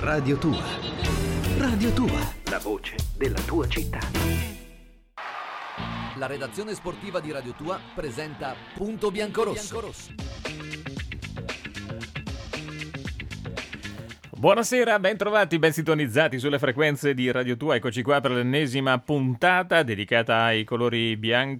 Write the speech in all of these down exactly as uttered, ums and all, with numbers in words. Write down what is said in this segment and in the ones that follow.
Radio Tua. Radio Tua, la voce della tua città. La redazione sportiva di Radio Tua presenta Punto Biancorosso. Buonasera, ben trovati, ben sintonizzati sulle frequenze di Radio Tua. Eccoci qua per l'ennesima puntata dedicata ai colori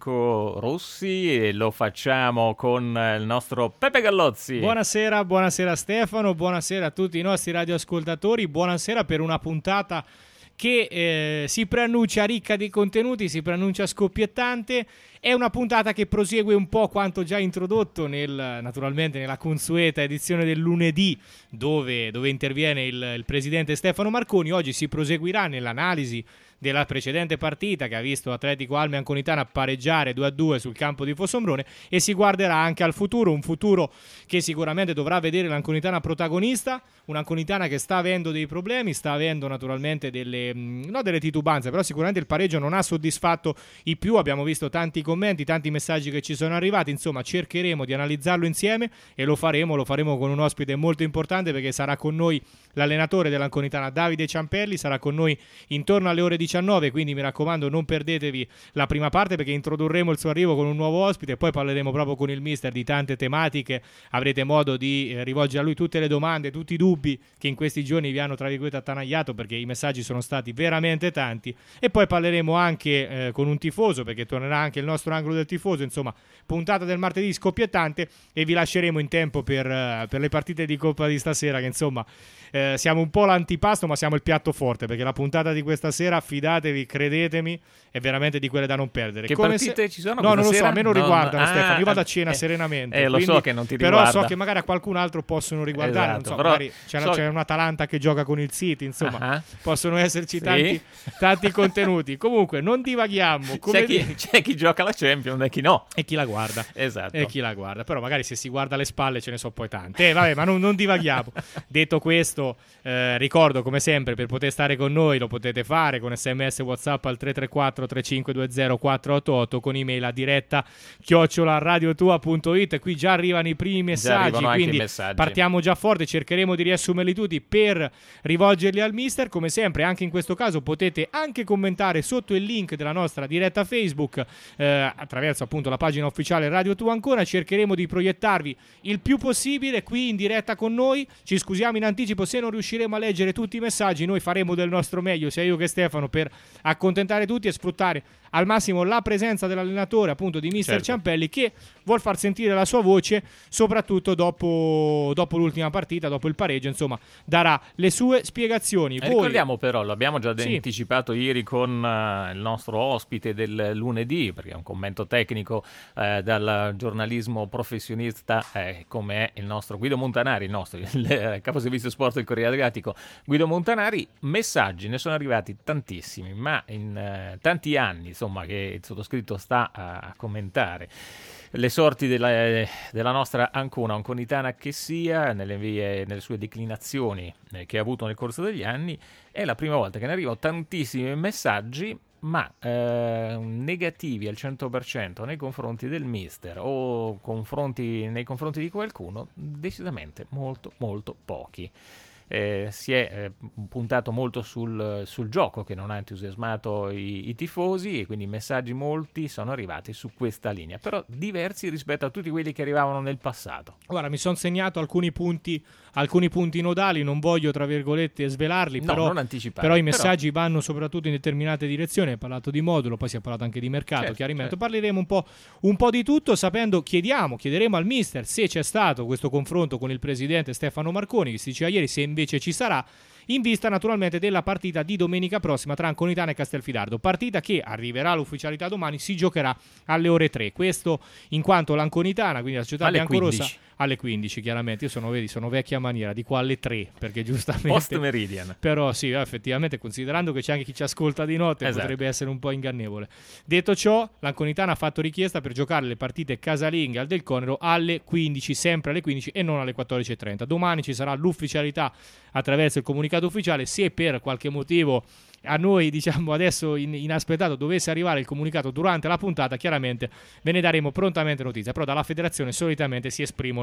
bianco-rossi e lo facciamo con il nostro Peppe Gallozzi. Buonasera, buonasera Stefano, buonasera a tutti i nostri radioascoltatori, buonasera per una puntata che eh, si preannuncia ricca di contenuti, si preannuncia scoppiettante. È una puntata che prosegue un po' quanto già introdotto nel, naturalmente nella consueta edizione del lunedì, dove, dove interviene il, il presidente Stefano Marconi. Oggi si proseguirà nell'analisi della precedente partita che ha visto Atletico Alme Anconitana pareggiare due a due sul campo di Fossombrone, e si guarderà anche al futuro, un futuro che sicuramente dovrà vedere l'Anconitana protagonista, un'Anconitana che sta avendo dei problemi, sta avendo naturalmente delle, no delle titubanze, però sicuramente il pareggio non ha soddisfatto i più. Abbiamo visto tanti commenti, tanti messaggi che ci sono arrivati, insomma cercheremo di analizzarlo insieme e lo faremo, lo faremo con un ospite molto importante, perché sarà con noi l'allenatore dell'Anconitana Davide Ciampelli, sarà con noi intorno alle ore diciannove, quindi mi raccomando non perdetevi la prima parte, perché introdurremo il suo arrivo con un nuovo ospite e poi parleremo proprio con il mister di tante tematiche. Avrete modo di eh, rivolgere a lui tutte le domande, tutti i dubbi che in questi giorni vi hanno tra virgolette attanagliato, perché i messaggi sono stati veramente tanti, e poi parleremo anche eh, con un tifoso, perché tornerà anche il nostro angolo del tifoso. Insomma, puntata del martedì scoppiettante, e vi lasceremo in tempo per, uh, per le partite di Coppa di stasera, che insomma eh, siamo un po' l'antipasto ma siamo il piatto forte, perché la puntata di questa sera, fidatevi, credetemi, è veramente di quelle da non perdere. Che Come partite se... ci sono? No, non lo sera? so, a me non no, riguardano no. Stefano, io vado a Ah, cena eh, serenamente, eh, lo quindi... so che non ti riguarda, però so che magari a qualcun altro possono riguardare, esatto, non so, però magari c'è, so... c'è un Atalanta che gioca con il City, insomma uh-huh. possono esserci sì. tanti, tanti contenuti. Comunque non divaghiamo, come c'è, chi, c'è chi gioca la Champions e chi no, e chi la guarda, esatto, e chi la guarda, però magari se si guarda alle spalle ce ne so poi tante. Eh, vabbè, ma non, non divaghiamo. Detto questo, eh, ricordo come sempre, per poter stare con noi lo potete fare con sms WhatsApp al tre tre quattro tre cinque due zero quattro otto otto, con email a diretta chiocciola radiotua punto it. Qui già arrivano i primi messaggi, quindi messaggi. partiamo già forte, cercheremo di riassumerli tutti per rivolgerli al mister. Come sempre anche in questo caso potete anche commentare sotto il link della nostra diretta Facebook, eh, attraverso appunto la pagina ufficiale Radio Tua Ancona. Cercheremo di proiettarvi il più possibile qui in diretta con noi. Ci scusiamo in anticipo se non riusciremo a leggere tutti i messaggi, noi faremo del nostro meglio, sia io che Stefano, per accontentare tutti e sfruttare al massimo la presenza dell'allenatore, appunto di mister certo. Ciampelli, che vuol far sentire la sua voce soprattutto dopo, dopo l'ultima partita, dopo il pareggio, insomma darà le sue spiegazioni. Voi... Voi... ricordiamo però, l'abbiamo già sì. anticipato ieri con uh, il nostro ospite del lunedì, perché è un commento tecnico uh, dal giornalismo professionista eh, come è il nostro Guido Montanari, il nostro il, eh, caposervizio sport del Corriere Adriatico Guido Montanari. Messaggi ne sono arrivati tantissimi, ma in uh, tanti anni insomma che il sottoscritto sta a, a commentare le sorti della, della nostra Ancona, Anconitana che sia, nelle, vie, nelle sue declinazioni eh, che ha avuto nel corso degli anni. È la prima volta che ne arrivano tantissimi messaggi, ma eh, negativi al cento per cento nei confronti del mister o confronti, nei confronti di qualcuno, decisamente molto molto pochi. Eh, si è eh, puntato molto sul, sul gioco, che non ha entusiasmato i, i tifosi, e quindi messaggi molti sono arrivati su questa linea, però diversi rispetto a tutti quelli che arrivavano nel passato. Guarda, mi sono segnato alcuni punti, alcuni punti nodali, non voglio tra virgolette svelarli, no, però, non anticipare, però i messaggi però... vanno soprattutto in determinate direzioni. Hai parlato di modulo, poi si è parlato anche di mercato, certo, chiarimento, certo. Parleremo un po', un po' di tutto, sapendo, chiediamo, chiederemo al mister se c'è stato questo confronto con il presidente Stefano Marconi, che si diceva ieri, se invece ci sarà, in vista naturalmente della partita di domenica prossima tra Anconitana e Castelfidardo, partita che arriverà all'ufficialità domani, si giocherà alle ore tre. Questo in quanto l'Anconitana, quindi la città biancorossa, alle quindici chiaramente. Io sono, vedi, sono vecchia maniera, dico alle tre perché giustamente post meridian, però sì, effettivamente, considerando che c'è anche chi ci ascolta di notte, esatto, potrebbe essere un po' ingannevole. Detto ciò, l'Anconitana ha fatto richiesta per giocare le partite casalinghe al Del Conero alle quindici, sempre alle quindici e non alle quattordici e trenta. Domani ci sarà l'ufficialità attraverso il comunicato ufficiale. Se per qualche motivo a noi, diciamo, adesso in, inaspettato dovesse arrivare il comunicato durante la puntata, chiaramente ve ne daremo prontamente notizia, però dalla federazione solitamente si esprimono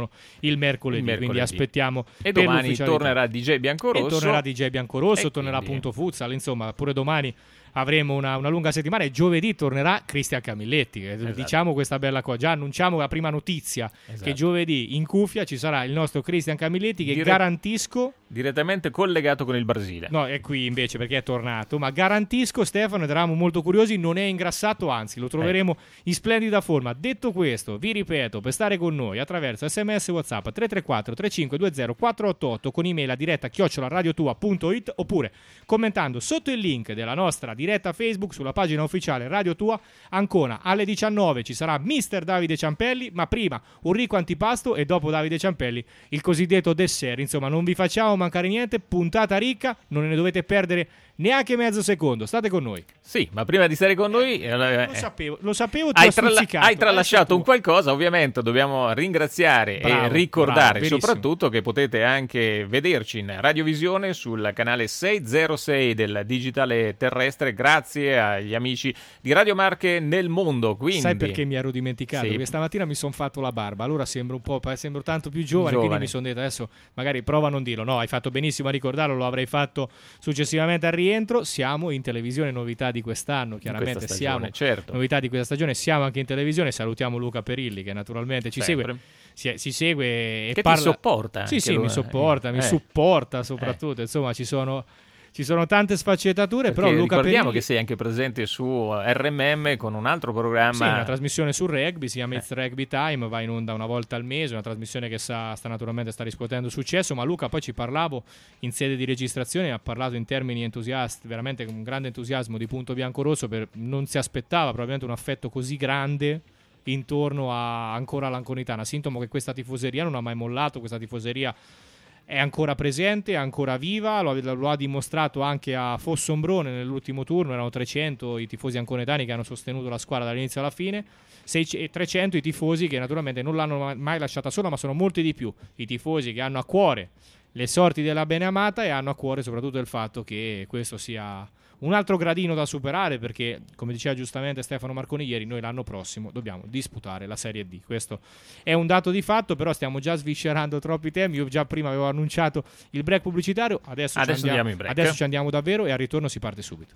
ricevono il mercoledì, il mercoledì. quindi aspettiamo. E domani tornerà D J Biancorosso. E tornerà D J Biancorosso, e tornerà quindi... Punto Futsal, insomma, pure domani avremo una, una lunga settimana e giovedì tornerà Cristian Camilletti. Esatto. Diciamo questa bella cosa, già annunciamo la prima notizia, esatto, che giovedì in cuffia ci sarà il nostro Cristian Camilletti che Dire... garantisco direttamente collegato con il Brasile. No, è qui invece perché è tornato, ma garantisco, Stefano, ed eravamo molto curiosi, non è ingrassato, anzi lo troveremo ecco. in splendida forma. Detto questo, vi ripeto, per stare con noi attraverso sms WhatsApp tre tre quattro tre cinque due zero quattro otto otto con email a diretta chiocciola radiotua punto it oppure commentando sotto il link della nostra diretta Facebook sulla pagina ufficiale Radio Tua. Ancora alle diciannove ci sarà mister Davide Ciampelli, ma prima un ricco antipasto e dopo Davide Ciampelli il cosiddetto dessert. Insomma, non vi facciamo mancare niente, puntata ricca, non ne dovete perdere neanche mezzo secondo. State con noi. Sì, ma prima di stare con noi eh, lo sapevo, lo sapevo, ti hai, ho trala- hai tralasciato un qualcosa. Ovviamente dobbiamo ringraziare bravo, e ricordare bravo, soprattutto che potete anche vederci in radiovisione sul canale seicentosei del digitale terrestre, grazie agli amici di Radio Marche nel mondo. Quindi sai perché mi ero dimenticato? Sì. Perché stamattina mi sono fatto la barba, allora sembro un po' sembro tanto più giovane, giovane. Quindi mi sono detto adesso magari prova a non dirlo. No, hai fatto benissimo a ricordarlo, lo avrei fatto successivamente al rientro. Siamo in televisione, novità di quest'anno, chiaramente di stagione, siamo certo. novità di questa stagione, siamo anche in televisione. Salutiamo Luca Perilli che naturalmente ci Sempre. segue si, si segue e che parla... ti sopporta. Sì, sì, lui, mi sopporta, eh. mi supporta soprattutto, eh. insomma ci sono Ci sono tante sfaccettature, perché però Luca ricordiamo Perilli... che sei anche presente su R M M con un altro programma. Sì, una trasmissione sul rugby, si chiama eh. It's Rugby Time, va in onda una volta al mese, una trasmissione che sta, sta naturalmente sta riscuotendo successo, ma Luca poi ci parlavo in sede di registrazione, ha parlato in termini entusiasti, veramente con un grande entusiasmo di Punto Biancorosso, per, non si aspettava probabilmente un affetto così grande intorno a ancora all'Anconitana, sintomo che questa tifoseria non ha mai mollato, questa tifoseria è ancora presente, è ancora viva, lo, lo ha dimostrato anche a Fossombrone nell'ultimo turno, erano trecento i tifosi anconetani che hanno sostenuto la squadra dall'inizio alla fine, e trecento i tifosi che naturalmente non l'hanno mai lasciata sola, ma sono molti di più, i tifosi che hanno a cuore le sorti della Beneamata e hanno a cuore soprattutto il fatto che questo sia un altro gradino da superare, perché come diceva giustamente Stefano Marconi ieri, noi l'anno prossimo dobbiamo disputare la Serie D. Questo è un dato di fatto, però stiamo già sviscerando troppi temi. Io già prima avevo annunciato il break pubblicitario, adesso, adesso, ci, andiamo, andiamo in break. adesso ci andiamo davvero e al ritorno si parte subito.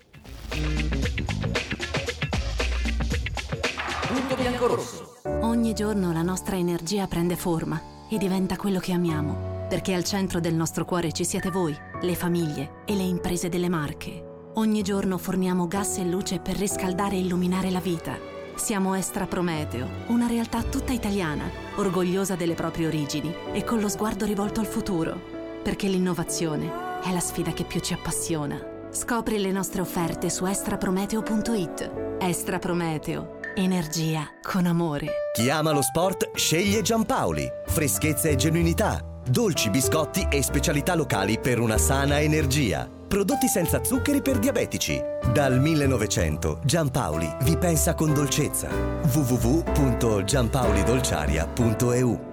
Punto Biancorosso. Ogni giorno la nostra energia prende forma e diventa quello che amiamo, perché al centro del nostro cuore ci siete voi, le famiglie e le imprese delle Marche. Ogni giorno forniamo gas e luce per riscaldare e illuminare la vita. Siamo Estra Prometeo, una realtà tutta italiana, orgogliosa delle proprie origini e con lo sguardo rivolto al futuro, perché l'innovazione è la sfida che più ci appassiona. Scopri le nostre offerte su estra prometeo punto it. Estra Prometeo, energia con amore. Chi ama lo sport sceglie Giampaoli. Freschezza e genuinità, dolci, biscotti e specialità locali per una sana energia. Prodotti senza zuccheri per diabetici. Dal millenovecento Giampaoli vi pensa con dolcezza. w w w punto giampaolidolciaria punto e u.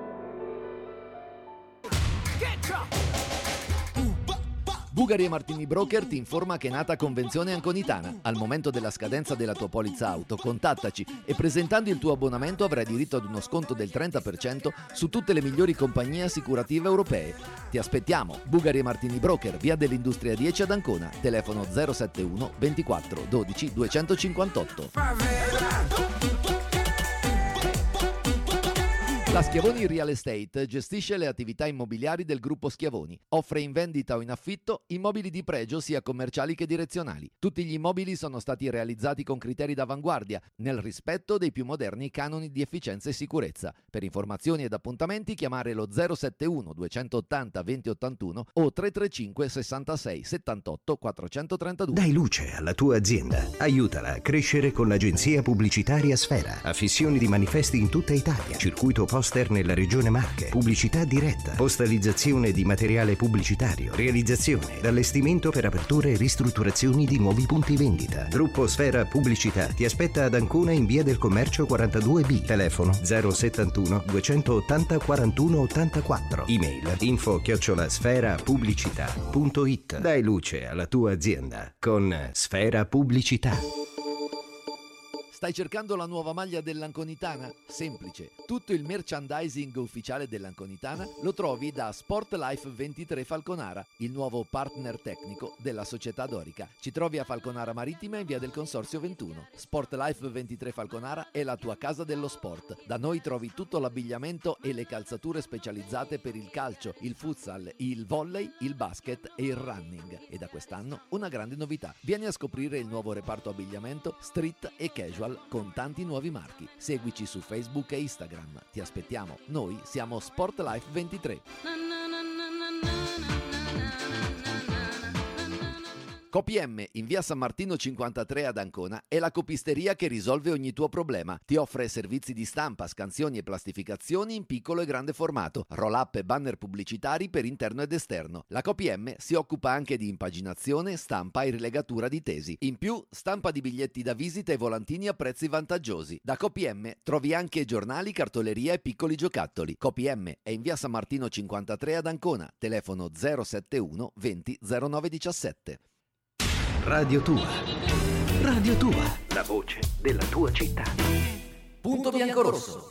Bugari e Martini Broker ti informa che è nata Convenzione Anconitana. Al momento della scadenza della tua polizza auto, contattaci e presentando il tuo abbonamento avrai diritto ad uno sconto del trenta per cento su tutte le migliori compagnie assicurative europee. Ti aspettiamo. Bugari e Martini Broker, via dell'Industria dieci ad Ancona, telefono zero sette uno ventiquattro dodici duecentocinquantotto. La Schiavoni Real Estate gestisce le attività immobiliari del gruppo Schiavoni. Offre in vendita o in affitto immobili di pregio sia commerciali che direzionali. Tutti gli immobili sono stati realizzati con criteri d'avanguardia, nel rispetto dei più moderni canoni di efficienza e sicurezza. Per informazioni ed appuntamenti chiamare lo zero sette uno duecentottanta venti ottantuno o tre tre cinque sessantasei settantotto quattrocentotrentadue. Dai luce alla tua azienda. Aiutala a crescere con l'agenzia pubblicitaria Sfera. Affissioni di manifesti in tutta Italia. Circuito poster nella regione Marche, pubblicità diretta, postalizzazione di materiale pubblicitario, realizzazione ed allestimento per aperture e ristrutturazioni di nuovi punti vendita. Gruppo Sfera Pubblicità ti aspetta ad Ancona in via del Commercio quarantadue B, telefono zero settantuno duecentottanta quarantuno ottantaquattro, email info chiocciola sfera pubblicità punto it. Dai luce alla tua azienda con Sfera Pubblicità. Stai cercando la nuova maglia dell'Anconitana? Semplice. Tutto il merchandising ufficiale dell'Anconitana lo trovi da Sportlife ventitré Falconara, il nuovo partner tecnico della società dorica. Ci trovi a Falconara Marittima in via del Consorzio ventuno. Sportlife ventitré Falconara è la tua casa dello sport. Da noi trovi tutto l'abbigliamento e le calzature specializzate per il calcio, il futsal, il volley, il basket e il running. E da quest'anno una grande novità. Vieni a scoprire il nuovo reparto abbigliamento street e casual con tanti nuovi marchi. Seguici su Facebook e Instagram. Ti aspettiamo. Noi siamo Sportlife ventitré. CopiM in via San Martino cinquantatré ad Ancona è la copisteria che risolve ogni tuo problema. Ti offre servizi di stampa, scansioni e plastificazioni in piccolo e grande formato, roll-up e banner pubblicitari per interno ed esterno. La CopiM si occupa anche di impaginazione, stampa e rilegatura di tesi. In più, stampa di biglietti da visita e volantini a prezzi vantaggiosi. Da CopiM trovi anche giornali, cartoleria e piccoli giocattoli. CopiM è in via San Martino cinquantatré ad Ancona, telefono zero sette uno venti zero nove diciassette. Radio Tua. Radio Tua. La voce della tua città. Punto bianco-rosso.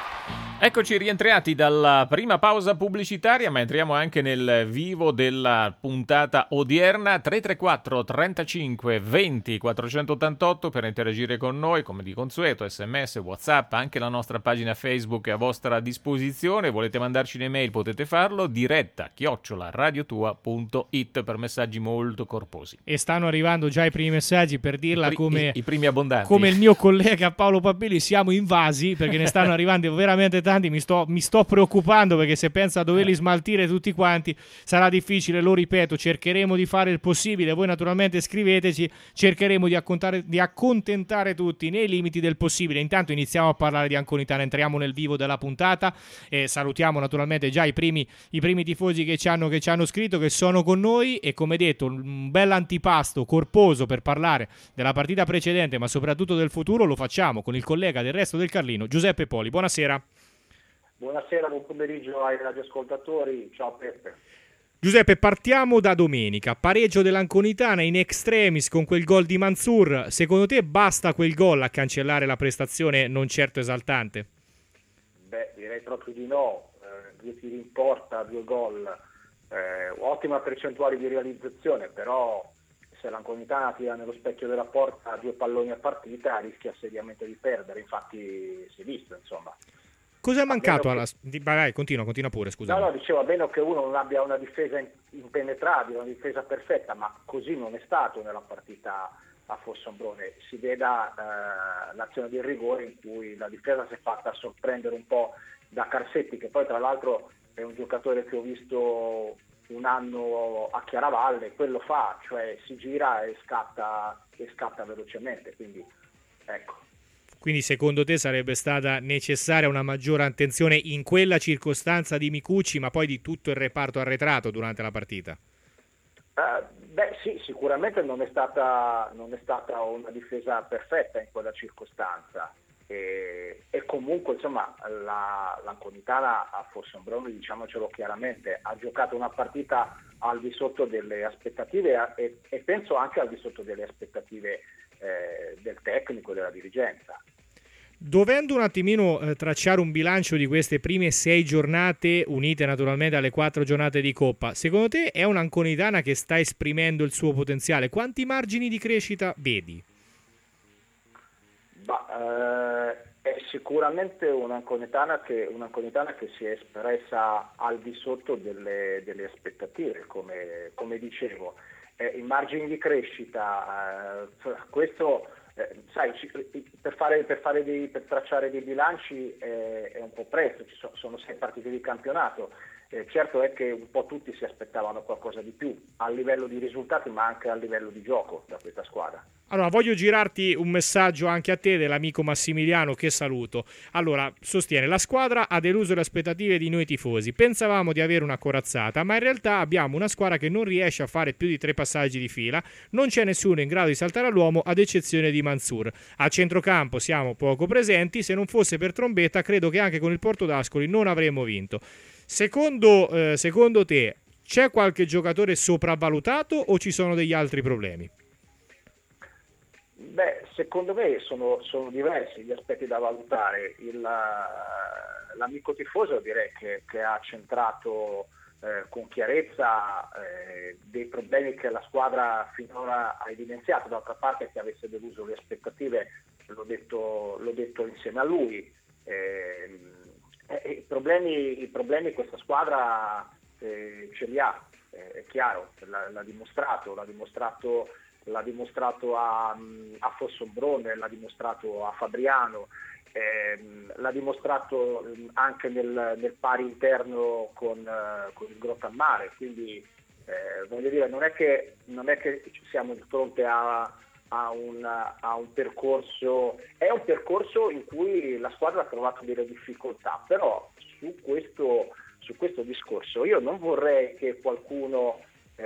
Eccoci rientrati dalla prima pausa pubblicitaria, ma entriamo anche nel vivo della puntata odierna. Tre tre quattro trentacinque venti quattrocentottantotto per interagire con noi, come di consueto, sms, whatsapp, anche la nostra pagina Facebook è a vostra disposizione. Volete mandarci un'email, potete farlo, diretta chiocciola radiotua punto it per messaggi molto corposi. E stanno arrivando già i primi messaggi, per dirla I, pri- come, i, i primi abbondanti. Come il mio collega Paolo Pappelli, siamo invasi perché ne stanno arrivando veramente tanti. Mi sto, mi sto preoccupando perché se penso a doverli smaltire tutti quanti sarà difficile. Lo ripeto, cercheremo di fare il possibile. Voi naturalmente scriveteci, cercheremo di, accontare, di accontentare tutti nei limiti del possibile. Intanto iniziamo a parlare di Anconitana, entriamo nel vivo della puntata e salutiamo naturalmente già i primi, i primi tifosi che ci, hanno, che ci hanno scritto, che sono con noi, e come detto un bel antipasto corposo per parlare della partita precedente ma soprattutto del futuro lo facciamo con il collega del Resto del Carlino, Giuseppe Poli. Buonasera. Buonasera, buon pomeriggio ai radioascoltatori, ciao Peppe. Giuseppe, partiamo da domenica, pareggio dell'Anconitana in extremis con quel gol di Mansour. Secondo te basta quel gol a cancellare la prestazione non certo esaltante? Beh, direi proprio di no, eh, due tiri in porta, due gol, eh, ottima percentuale di realizzazione, però se l'Anconitana tira nello specchio della porta due palloni a partita rischia seriamente di perdere, infatti si è visto, insomma. Cos'è mancato alla... Che... Vai, vai, continua, continua pure, scusa. No, no, dicevo, a meno che uno non abbia una difesa impenetrabile, una difesa perfetta, ma così non è stato nella partita a Fossombrone. Si veda eh, l'azione del rigore in cui la difesa si è fatta sorprendere un po' da Carsetti, che poi tra l'altro è un giocatore che ho visto un anno a Chiaravalle, quello fa, cioè si gira e scatta, e scatta velocemente, quindi ecco. Quindi secondo te sarebbe stata necessaria una maggiore attenzione in quella circostanza di Micucci, ma poi di tutto il reparto arretrato durante la partita? Uh, beh sì, sicuramente non è stata, non è stata una difesa perfetta in quella circostanza e, e comunque insomma la, l'Anconitana a Fossombrone, diciamocelo chiaramente, ha giocato una partita al di sotto delle aspettative e, e penso anche al di sotto delle aspettative eh, del tecnico e della dirigenza. Dovendo un attimino eh, tracciare un bilancio di queste prime sei giornate, unite naturalmente alle quattro giornate di Coppa, secondo te è un'Anconitana che sta esprimendo il suo potenziale? Quanti margini di crescita vedi? Bah, eh, è sicuramente un'Anconitana che, un'Anconitana che si è espressa al di sotto delle, delle aspettative, come, come dicevo. Eh, I margini di crescita, eh, questo... Eh, sai, per, fare, per, fare dei, per tracciare dei bilanci eh, è un po' presto, ci sono, sono sei partite di campionato, eh, certo è che un po' tutti si aspettavano qualcosa di più a livello di risultati ma anche a livello di gioco da questa squadra. Allora, voglio girarti un messaggio anche a te dell'amico Massimiliano, che saluto. Allora, sostiene: la squadra ha deluso le aspettative di noi tifosi. Pensavamo di avere una corazzata, ma in realtà abbiamo una squadra che non riesce a fare più di tre passaggi di fila. Non c'è nessuno in grado di saltare all'uomo, ad eccezione di Mansour. A centrocampo siamo poco presenti. Se non fosse per Trombetta, credo che anche con il Porto d'Ascoli non avremmo vinto. Secondo, eh, secondo te, c'è qualche giocatore sopravvalutato o ci sono degli altri problemi? Beh, secondo me sono, sono diversi gli aspetti da valutare. Il, l'amico tifoso direi che, che ha centrato eh, con chiarezza eh, dei problemi che la squadra finora ha evidenziato. D'altra parte, che avesse deluso le aspettative l'ho detto, l'ho detto insieme a lui. Eh, eh, i, problemi, I problemi questa squadra eh, ce li ha, eh, è chiaro, l'ha, l'ha dimostrato, l'ha dimostrato l'ha dimostrato a, a Fossombrone, l'ha dimostrato a Fabriano, ehm, l'ha dimostrato anche nel, nel pari interno con, uh, con il Grottammare, quindi eh, voglio dire, non è che, non è che siamo di fronte a, a, un, a un percorso, è un percorso in cui la squadra ha trovato delle difficoltà, però su questo, su questo discorso io non vorrei che qualcuno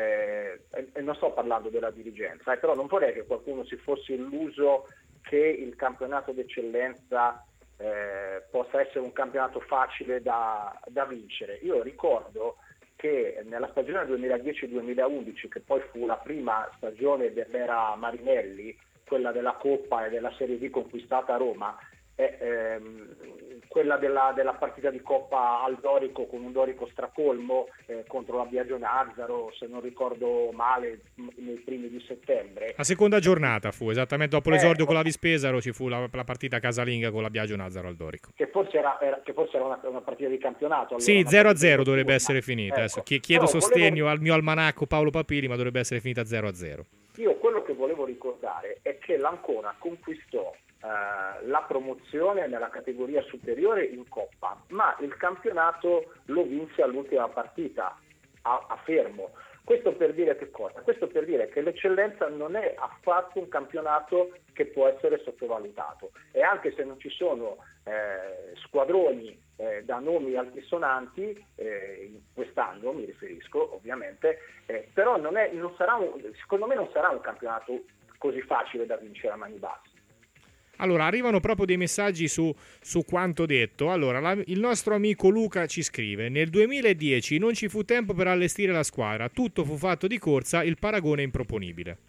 Eh, e non sto parlando della dirigenza, eh, però non vorrei che qualcuno si fosse illuso che il campionato d'eccellenza eh, possa essere un campionato facile da, da vincere. Io ricordo che nella stagione duemiladieci duemilaundici, che poi fu la prima stagione dell'era Marinelli, quella della Coppa e della Serie D conquistata a Roma, è ehm, quella della, della partita di Coppa al Dorico, con un Dorico stracolmo eh, contro la Biagio Nazzaro, se non ricordo male, m- nei primi di settembre. La seconda giornata fu, esattamente dopo eh, l'esordio con la Vispesaro, ci fu la, la partita casalinga con la Biagio Nazzaro al Dorico. Che forse era, era, che forse era una, una partita di campionato. Allora, sì, zero a zero dovrebbe essere finita. Ecco. Adesso chiedo Però sostegno volevo... al mio almanacco Paolo Papiri, ma dovrebbe essere finita zero a zero. Io quello che volevo ricordare è che l'Ancona conquistò Uh, la promozione nella categoria superiore in Coppa, ma il campionato lo vinse all'ultima partita a, a Fermo. Questo per dire che cosa? Questo per dire che l'eccellenza non è affatto un campionato che può essere sottovalutato, e anche se non ci sono eh, squadroni eh, da nomi altisonanti, eh, quest'anno mi riferisco ovviamente, eh, però non è, non sarà un, secondo me non sarà un campionato così facile da vincere a mani basse. Allora, arrivano proprio dei messaggi su, su quanto detto. Allora, la, il nostro amico Luca ci scrive: nel duemiladieci non ci fu tempo per allestire la squadra, tutto fu fatto di corsa, il paragone è improponibile.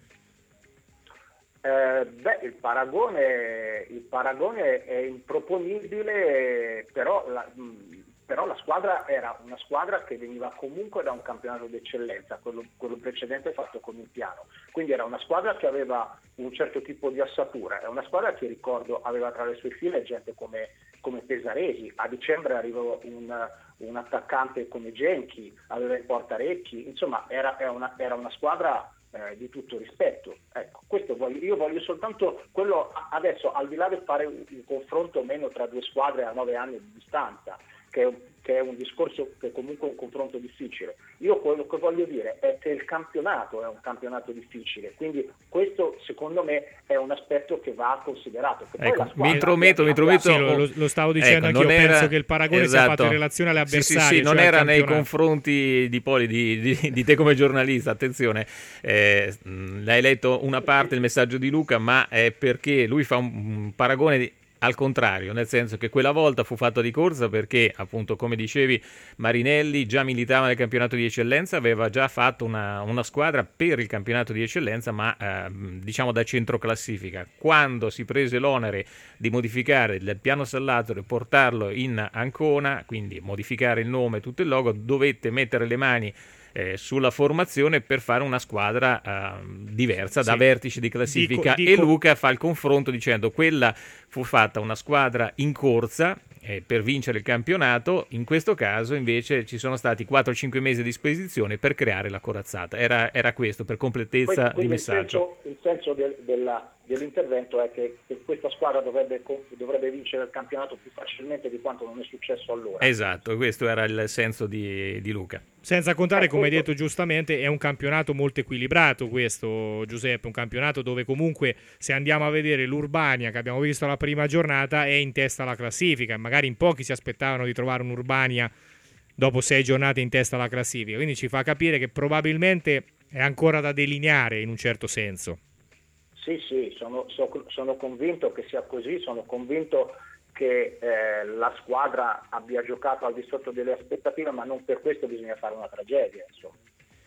Eh, beh, il paragone, il paragone è improponibile, però la, però la squadra era una squadra che veniva comunque da un campionato d'eccellenza, quello, quello precedente fatto con il Piano, quindi era una squadra che aveva un certo tipo di assatura, è una squadra che ricordo aveva tra le sue file gente come, come Pesaresi, a dicembre arrivò un, un attaccante come Genchi, aveva in porta Recchi, insomma era, era, una, era una squadra eh, di tutto rispetto. Ecco, questo voglio, io voglio soltanto quello adesso, al di là del fare un, un confronto o meno tra due squadre a nove anni di distanza, che è, che è un discorso che è comunque un confronto difficile. Io quello che voglio dire è che il campionato è un campionato difficile, quindi questo secondo me è un aspetto che va considerato. Che ecco, poi mi intrometto, mi intrometto. Sì, lo, lo stavo dicendo ecco, anch'io, era, penso che il paragone esatto. sia fatto in relazione alle avversarie. Sì, sì, sì, non cioè era nei confronti di, Poli, di, di, di te come giornalista, attenzione, eh, l'hai letto una parte del messaggio di Luca, ma è perché lui fa un, un paragone di, al contrario, nel senso che quella volta fu fatta di corsa perché, appunto, come dicevi, Marinelli già militava nel campionato di eccellenza, aveva già fatto una, una squadra per il campionato di eccellenza, ma eh, diciamo da centro classifica. Quando si prese l'onere di modificare il Piano San Lazzaro e portarlo in Ancona, quindi modificare il nome, tutto il logo, dovette mettere le mani Eh, sulla formazione per fare una squadra eh, diversa, sì, da vertice di classifica. Dico, dico... E Luca fa il confronto dicendo: quella fu fatta una squadra in corsa eh, per vincere il campionato, in questo caso invece ci sono stati quattro cinque mesi a disposizione per creare la corazzata. Era, era questo, per completezza Quindi, di messaggio. Il senso, il senso del, della, dell'intervento è che, che questa squadra dovrebbe, dovrebbe vincere il campionato più facilmente di quanto non è successo allora. Esatto, questo era il senso di, di Luca. Senza contare, come hai detto giustamente, è un campionato molto equilibrato questo, Giuseppe, un campionato dove comunque, se andiamo a vedere l'Urbania, che abbiamo visto la prima giornata, è in testa alla classifica, magari in pochi si aspettavano di trovare un Urbania dopo sei giornate in testa alla classifica, quindi ci fa capire che probabilmente è ancora da delineare in un certo senso. Sì, sì, sono, so, sono convinto che sia così, sono convinto che eh, la squadra abbia giocato al di sotto delle aspettative, ma non per questo bisogna fare una tragedia, insomma.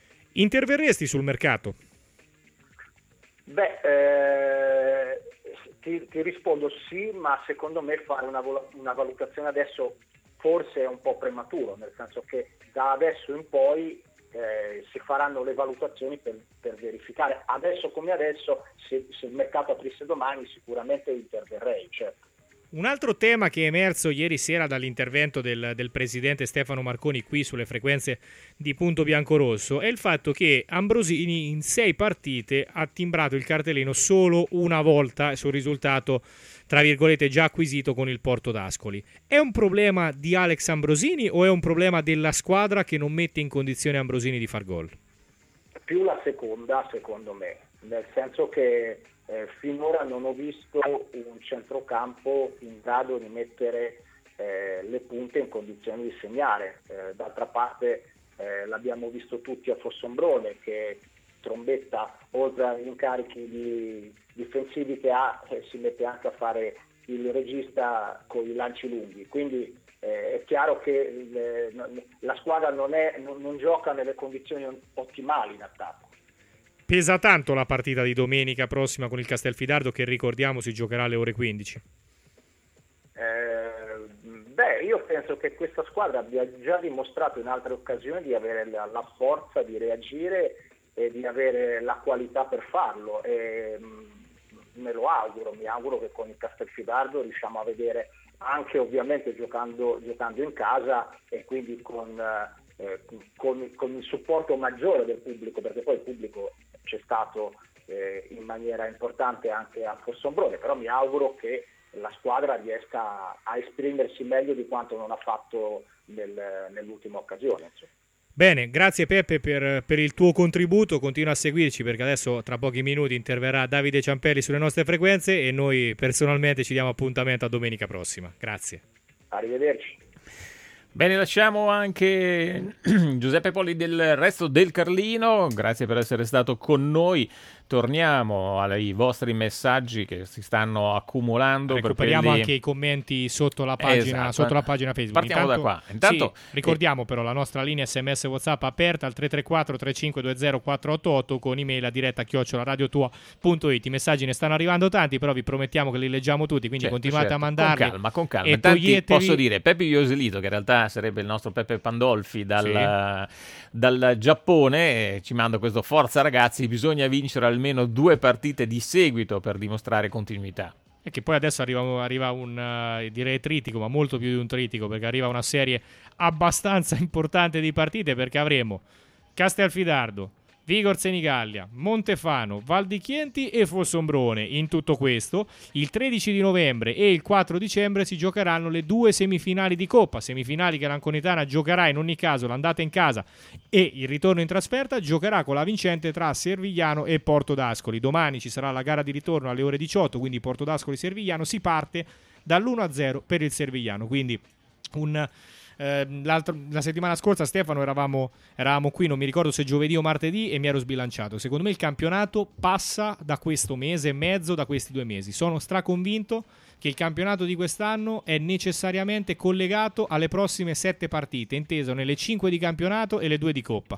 Interverresti sul mercato? Beh, eh, ti, ti rispondo sì, ma secondo me fare una, una valutazione adesso forse è un po' prematuro, nel senso che da adesso in poi eh, si faranno le valutazioni per, per verificare. Adesso come adesso, se, se il mercato aprisse domani sicuramente interverrei, certo. Un altro tema che è emerso ieri sera dall'intervento del, del presidente Stefano Marconi qui sulle frequenze di Punto Biancorosso è il fatto che Ambrosini in sei partite ha timbrato il cartellino solo una volta sul risultato, tra virgolette, già acquisito con il Porto d'Ascoli. È un problema di Alex Ambrosini o è un problema della squadra che non mette in condizione Ambrosini di far gol? Più la seconda, secondo me, nel senso che Eh, finora non ho visto un centrocampo in grado di mettere eh, le punte in condizioni di segnare. Eh, d'altra parte eh, l'abbiamo visto tutti a Fossombrone, che Trombetta, oltre agli incarichi di, difensivi che ha, eh, si mette anche a fare il regista con i lanci lunghi. Quindi eh, è chiaro che eh, la squadra non, è, non, non gioca nelle condizioni ottimali in attacco. Pesa tanto la partita di domenica prossima con il Castelfidardo, che ricordiamo si giocherà alle ore quindici? Eh, beh, io penso che questa squadra abbia già dimostrato in altre occasioni di avere la, la forza di reagire e di avere la qualità per farlo. E, mh, me lo auguro, mi auguro che con il Castelfidardo riusciamo a vedere, anche ovviamente giocando, giocando in casa e quindi con, eh, con, con il supporto maggiore del pubblico, perché poi il pubblico c'è stato eh, in maniera importante anche a Fossombrone, però mi auguro che la squadra riesca a esprimersi meglio di quanto non ha fatto nel, nell'ultima occasione. Insomma. Bene, grazie Peppe per, per il tuo contributo, continua a seguirci perché adesso tra pochi minuti interverrà Davide Ciampelli sulle nostre frequenze e noi personalmente ci diamo appuntamento a domenica prossima. Grazie. Arrivederci. Bene, lasciamo anche Giuseppe Poli del Resto del Carlino, grazie per essere stato con noi. Torniamo ai vostri messaggi che si stanno accumulando. Recuperiamo per quelli... anche i commenti sotto la pagina, esatto. sotto la pagina Facebook. Partiamo Intanto, da qua. Intanto, sì, ricordiamo eh... però la nostra linea sms WhatsApp aperta al tre tre quattro tre cinque due zero quattro otto otto con email a diretta chiocciola radiotua punto it. I messaggi ne stanno arrivando tanti, però vi promettiamo che li leggiamo tutti, quindi certo, continuate certo. a mandarli. Con calma, con calma. E Intanto toglietevi... posso dire Peppe Ioselito, che in realtà sarebbe il nostro Peppe Pandolfi dal, sì. dal Giappone, ci manda questo: forza ragazzi, bisogna vincere almeno due partite di seguito per dimostrare continuità. E che poi adesso arriva, arriva un uh, direi tritico, ma molto più di un tritico, perché arriva una serie abbastanza importante di partite, perché avremo Castelfidardo, Vigor Senigallia, Montefano, Val di Chienti e Fossombrone. In tutto questo, il tredici di novembre e il quattro dicembre si giocheranno le due semifinali di Coppa, semifinali che l'Anconetana giocherà in ogni caso l'andata in casa e il ritorno in trasferta giocherà con la vincente tra Servigliano e Porto d'Ascoli. Domani ci sarà la gara di ritorno alle ore diciotto, quindi Porto d'Ascoli-Servigliano. Si parte dall'uno a zero per il Servigliano, quindi un... Eh, la settimana scorsa, Stefano, eravamo, eravamo qui, non mi ricordo se giovedì o martedì, e mi ero sbilanciato. Secondo me il campionato passa da questo mese e mezzo, da questi due mesi. Sono straconvinto che il campionato di quest'anno è necessariamente collegato alle prossime sette partite, inteso nelle cinque di campionato e le due di Coppa.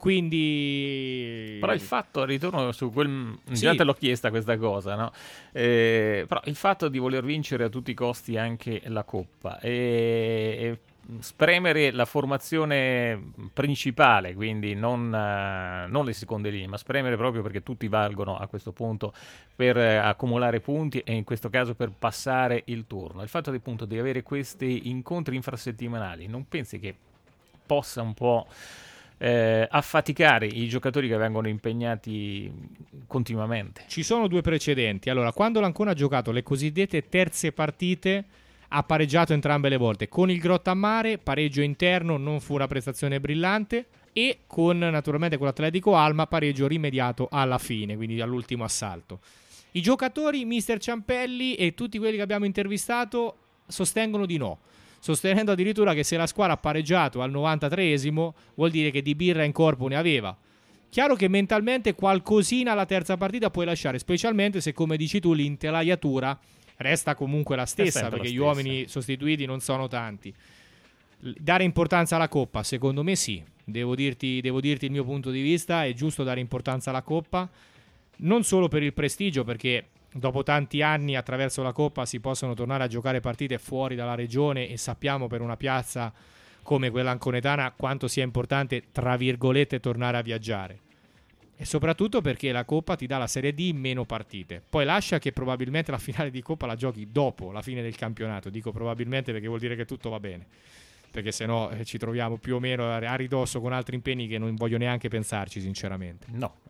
Quindi... Però il fatto, ritorno su quel... Sì. Già te l'ho chiesta questa cosa, no? Eh, però il fatto di voler vincere a tutti i costi anche la Coppa e... e... spremere la formazione principale, quindi non, uh, non le seconde linee, ma spremere proprio perché tutti valgono a questo punto per uh, accumulare punti e in questo caso per passare il turno. Il fatto appunto di avere questi incontri infrasettimanali, non pensi che possa un po' eh, affaticare i giocatori che vengono impegnati continuamente? Ci sono due precedenti. Allora, quando l'Ancona ha giocato le cosiddette terze partite, ha pareggiato entrambe le volte. Con il Grottammare, pareggio interno, non fu una prestazione brillante, e con naturalmente con l'Atletico Alma, pareggio rimediato alla fine, quindi all'ultimo assalto. I giocatori, mister Ciampelli e tutti quelli che abbiamo intervistato sostengono di no, sostenendo addirittura che se la squadra ha pareggiato al novantatreesimo vuol dire che di birra in corpo ne aveva. Chiaro che mentalmente qualcosina alla terza partita puoi lasciare, specialmente se, come dici tu, l'intelaiatura resta comunque la stessa, perché la gli stessa. uomini sostituiti non sono tanti. Dare importanza alla Coppa, secondo me sì, devo dirti, devo dirti il mio punto di vista, è giusto dare importanza alla Coppa, non solo per il prestigio, perché dopo tanti anni attraverso la Coppa si possono tornare a giocare partite fuori dalla regione, e sappiamo per una piazza come quella anconetana quanto sia importante, tra virgolette, tornare a viaggiare. E soprattutto perché la Coppa ti dà la Serie D in meno partite. Poi lascia che probabilmente la finale di Coppa la giochi dopo la fine del campionato. Dico probabilmente perché vuol dire che tutto va bene, perché sennò eh, ci troviamo più o meno a ridosso con altri impegni che non voglio neanche pensarci sinceramente. No.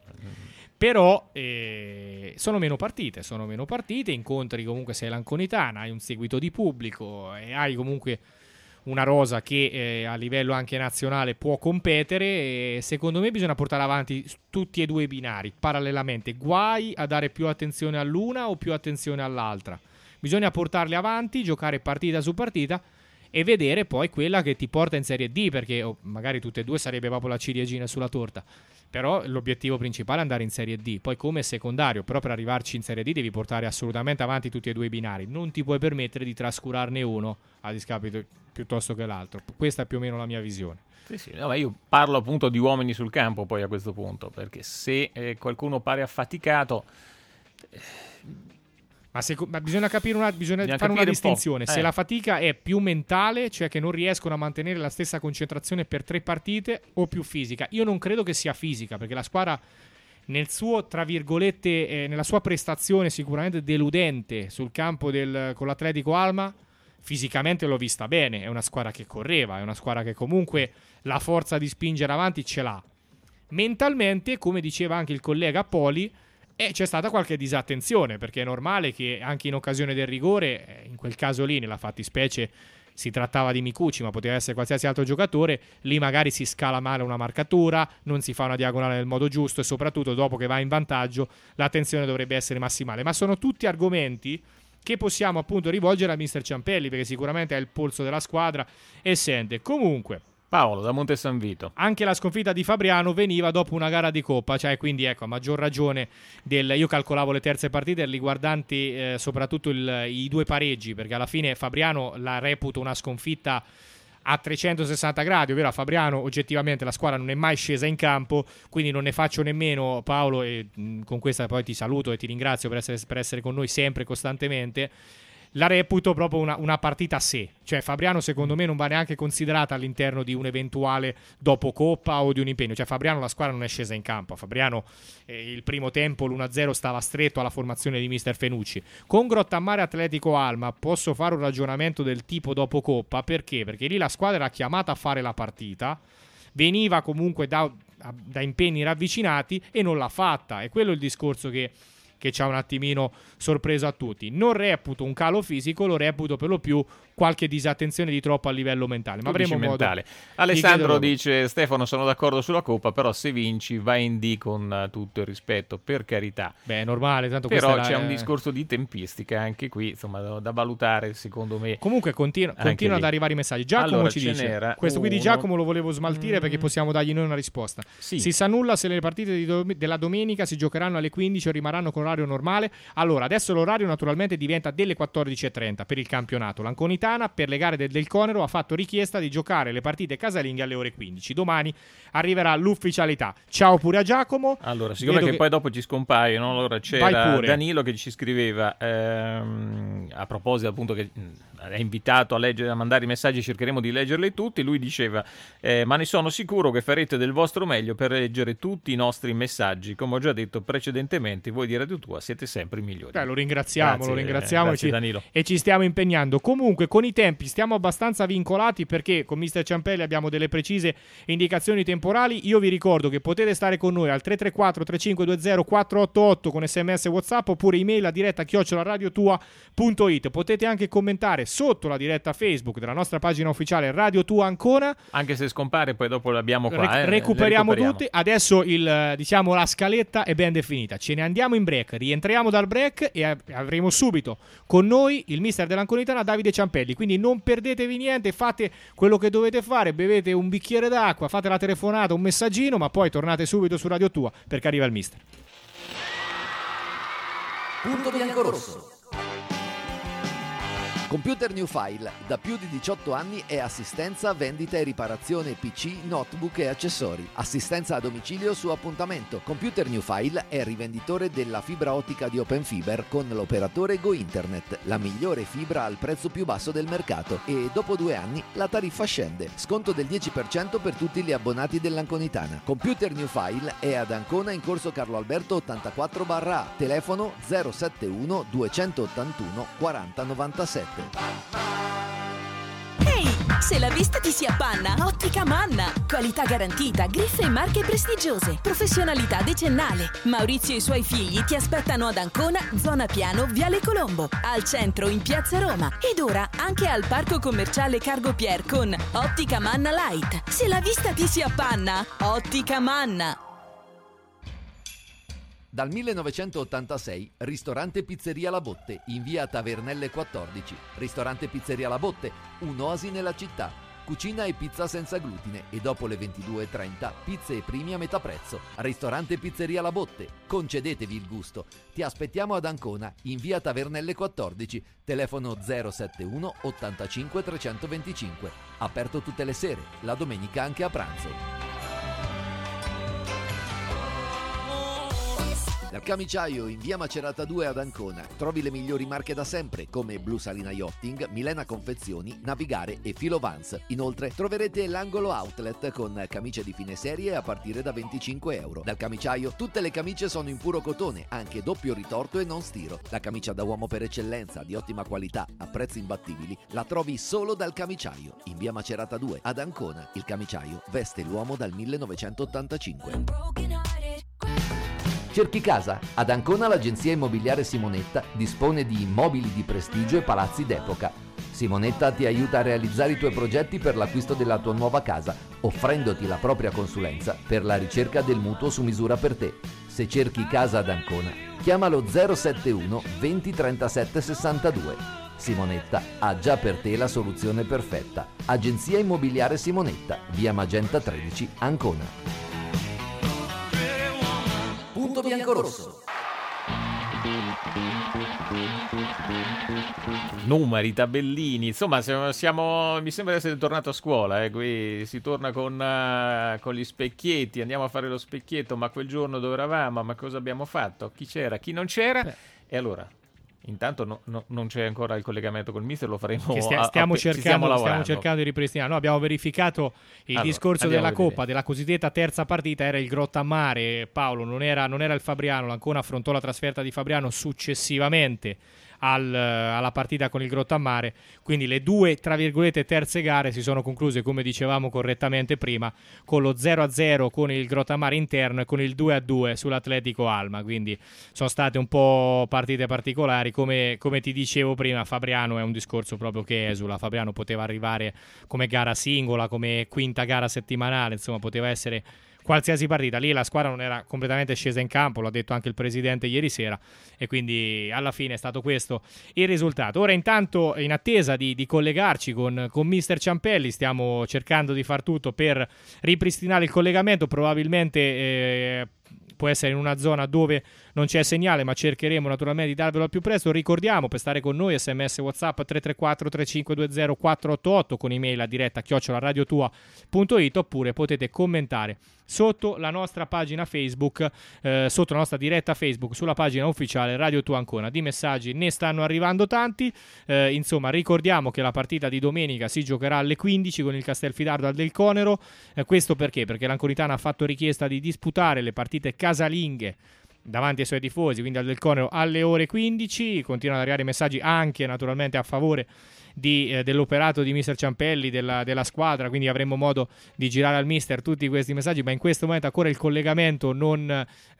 Però eh, sono meno partite, sono meno partite, incontri comunque sei l'Anconetana, hai un seguito di pubblico e hai comunque una rosa che eh, a livello anche nazionale può competere, e secondo me bisogna portare avanti tutti e due i binari parallelamente. Guai a dare più attenzione all'una o più attenzione all'altra. Bisogna portarli avanti, giocare partita su partita e vedere poi quella che ti porta in Serie D, perché oh, magari tutte e due sarebbe proprio la ciliegina sulla torta, però l'obiettivo principale è andare in Serie D. Poi come secondario, però per arrivarci in Serie D devi portare assolutamente avanti tutti e due i binari, non ti puoi permettere di trascurarne uno a discapito piuttosto che l'altro. Questa è più o meno la mia visione. Sì, sì, no, ma io parlo appunto di uomini sul campo poi a questo punto, perché se eh, qualcuno pare affaticato eh, Ma, se, ma bisogna capire una, bisogna Bisogna fare una capire un po'. distinzione. Se Eh. la fatica è più mentale, cioè che non riescono a mantenere la stessa concentrazione per tre partite, o più fisica. Io non credo che sia fisica, perché la squadra nel suo, tra virgolette, eh, nella sua prestazione sicuramente deludente sul campo del, con l'Atletico Alma, fisicamente l'ho vista bene. È una squadra che correva, è una squadra che comunque la forza di spingere avanti ce l'ha. Mentalmente, come diceva anche il collega Poli, e c'è stata qualche disattenzione, perché è normale che anche in occasione del rigore, in quel caso lì, nella fattispecie si trattava di Micucci, ma poteva essere qualsiasi altro giocatore, lì magari si scala male una marcatura, non si fa una diagonale nel modo giusto, e soprattutto dopo che va in vantaggio l'attenzione dovrebbe essere massimale. Ma sono tutti argomenti che possiamo appunto rivolgere a mister Ciampelli, perché sicuramente è il polso della squadra e sente. Comunque Paolo da Monte San Vito. anche la sconfitta di Fabriano veniva dopo una gara di Coppa, cioè quindi ecco, a maggior ragione del, io calcolavo le terze partite riguardanti eh, soprattutto il, i due pareggi, perché alla fine Fabriano la reputo una sconfitta a trecentosessanta gradi, ovvero a Fabriano oggettivamente la squadra non è mai scesa in campo, quindi non ne faccio nemmeno, Paolo, e mh, con questa poi ti saluto e ti ringrazio per essere, per essere con noi sempre costantemente. La reputo proprio una, una partita a sé, cioè Fabriano secondo me non va neanche considerata all'interno di un eventuale dopo Coppa o di un impegno, cioè Fabriano la squadra non è scesa in campo, Fabriano eh, il primo tempo l'uno a zero stava stretto alla formazione di mister Fenucci. Con Grottammare Atletico Alma posso fare un ragionamento del tipo dopo Coppa, perché? Perché lì la squadra era chiamata a fare la partita, veniva comunque da, da impegni ravvicinati e non l'ha fatta, e quello è il discorso che che ci ha un attimino sorpreso a tutti. Non reputo un calo fisico, lo reputo per lo più qualche disattenzione di troppo a livello mentale. Ma Tu avremo dici modo mentale. di Alessandro chiederlo. dice: Stefano, sono d'accordo sulla Coppa, però se vinci vai in D con eh, tutto il rispetto, per carità. Beh, è normale, tanto Però questa c'è è la- un discorso di tempistica anche qui, insomma, da, da valutare secondo me. Comunque continu- Anche continuano lì. ad arrivare i messaggi. Giacomo Allora, ci ce dice n'era questo qui di uno. Giacomo lo volevo smaltire Mm. perché possiamo dargli noi una risposta. Sì. Si sa nulla se le partite di dom- della domenica si giocheranno alle quindici o rimarranno con orario normale. Allora, adesso l'orario naturalmente diventa delle quattordici e trenta per il campionato. L'Anconitana per le gare del, del Conero ha fatto richiesta di giocare le partite casalinghe alle ore quindici. Domani arriverà l'ufficialità. Ciao pure a Giacomo. Allora, siccome Vedo che, che- poi dopo ci scompaiono, allora Vai c'era pure. Danilo che ci scriveva ehm, a proposito appunto che mh, è invitato a leggere, a mandare i messaggi, cercheremo di leggerli tutti. Lui diceva: eh, ma ne sono sicuro che farete del vostro meglio per leggere tutti i nostri messaggi. Come ho già detto precedentemente, voi di Radio Tua siete sempre i migliori. Beh, lo ringraziamo, Grazie, lo ringraziamo eh, grazie, e, ci, Danilo. e ci stiamo impegnando. Comunque con i tempi stiamo abbastanza vincolati perché con mister Ciampelli abbiamo delle precise indicazioni temporali. Io vi ricordo che potete stare con noi al tre tre quattro tre cinque due zero quattro otto otto con sms e WhatsApp, oppure email a diretta chiocciola radiotua punto it. Potete anche commentare sotto la diretta Facebook della nostra pagina ufficiale Radio Tua Ancona. Anche se scompare, poi dopo l'abbiamo qua. Rec- eh, le recuperiamo, recuperiamo. tutti. Adesso il, eh, diciamo, la scaletta è ben definita. Ce ne andiamo in break, rientriamo dal break e av- avremo subito con noi il mister dell'Anconitana Davide Ciampelli. Quindi non perdetevi niente, fate quello che dovete fare, bevete un bicchiere d'acqua, fate la telefonata, un messaggino, ma poi tornate subito su Radio Tua perché arriva il mister. Punto bianco-rosso. Computer New File, da più di diciotto anni è assistenza, vendita e riparazione P C, notebook e accessori. Assistenza a domicilio su appuntamento. Computer New File è rivenditore della fibra ottica di Open Fiber con l'operatore Go Internet, la migliore fibra al prezzo più basso del mercato, e dopo due anni la tariffa scende. Sconto del dieci per cento per tutti gli abbonati dell'Anconitana. Computer New File è ad Ancona in corso Carlo Alberto ottantaquattro barra A, telefono zero sette uno due otto uno quaranta novantasette. Ehi, se la vista ti si appanna, Ottica Manna. Qualità garantita, griffe e marche prestigiose, professionalità decennale. Maurizio e i suoi figli ti aspettano ad Ancona, zona Piano, Viale Colombo, al centro in Piazza Roma ed ora anche al parco commerciale Cargo Pier con Ottica Manna Light. Se la vista ti si appanna, Ottica Manna. Dal millenovecentottantasei, ristorante Pizzeria La Botte, in via Tavernelle quattordici. Ristorante Pizzeria La Botte, un'oasi nella città. Cucina e pizza senza glutine e dopo le ventidue e trenta pizze e primi a metà prezzo. Ristorante Pizzeria La Botte, concedetevi il gusto. Ti aspettiamo ad Ancona, in via Tavernelle quattordici, telefono zero sette uno ottantacinque trecentoventicinque. Aperto tutte le sere, la domenica anche a pranzo. Dal Camiciaio in via Macerata due ad Ancona trovi le migliori marche da sempre come Blu Salina Yachting, Milena Confezioni, Navigare e Filo Vans. Inoltre troverete l'angolo outlet con camicie di fine serie a partire da venticinque euro. Dal Camiciaio tutte le camicie sono in puro cotone, anche doppio ritorto e non stiro. La camicia da uomo per eccellenza, di ottima qualità, a prezzi imbattibili, la trovi solo dal Camiciaio in via Macerata due ad Ancona. Il Camiciaio veste l'uomo dal millenovecentottantacinque. Cerchi casa? Ad Ancona l'agenzia immobiliare Simonetta dispone di immobili di prestigio e palazzi d'epoca. Simonetta ti aiuta a realizzare i tuoi progetti per l'acquisto della tua nuova casa, offrendoti la propria consulenza per la ricerca del mutuo su misura per te. Se cerchi casa ad Ancona, chiamalo zero sette uno venti trentasette sessantadue. Simonetta ha già per te la soluzione perfetta. Agenzia immobiliare Simonetta, via Magenta tredici, Ancona. Punto biancorosso. Numeri, tabellini, insomma siamo, siamo mi sembra di essere tornato a scuola, eh. Qui si torna con, uh, con gli specchietti, andiamo a fare lo specchietto, ma quel giorno dove eravamo, ma cosa abbiamo fatto, chi c'era, chi non c'era. Beh. E allora intanto no, no, non c'è ancora il collegamento col mister, lo faremo che stia, stiamo, a, a, cercando, stiamo cercando di ripristinare. Noi abbiamo verificato il allora, discorso della Coppa, della cosiddetta terza partita, era il Grottammare, Paolo, non era, non era il Fabriano. L'Ancona affrontò la trasferta di Fabriano successivamente al, alla partita con il Grottammare, quindi le due tra virgolette terze gare si sono concluse, come dicevamo correttamente prima, con lo zero a zero con il Grottammare interno e con il due a due sull'Atletico Alma, quindi sono state un po' partite particolari. Come, come ti dicevo prima, Fabriano è un discorso proprio che esula. Fabriano poteva arrivare come gara singola, come quinta gara settimanale, insomma poteva essere qualsiasi partita. Lì la squadra non era completamente scesa in campo, l'ha detto anche il presidente ieri sera, e quindi alla fine è stato questo il risultato. Ora intanto, in attesa di, di collegarci con, con mister Ciampelli, stiamo cercando di far tutto per ripristinare il collegamento. Probabilmente eh, può essere in una zona dove non c'è segnale, ma cercheremo naturalmente di darvelo al più presto. Ricordiamo, per stare con noi, sms WhatsApp tre tre quattro tre cinque due zero quattro otto otto, con email a diretta chiocciola radiotua punto it, oppure potete commentare sotto la nostra pagina Facebook, eh, sotto la nostra diretta Facebook, sulla pagina ufficiale Radio Tua Ancona. Di messaggi ne stanno arrivando tanti, eh, insomma ricordiamo che la partita di domenica si giocherà alle quindici con il Castelfidardo al Del Conero. Eh, questo perché? Perché l'Anconitana ha fatto richiesta di disputare le partite casalinghe davanti ai suoi tifosi, quindi al Del Conero alle ore quindici. Continuano ad arrivare messaggi anche naturalmente a favore di, eh, dell'operato di mister Ciampelli, della, della squadra, quindi avremo modo di girare al mister tutti questi messaggi, ma in questo momento ancora il collegamento non,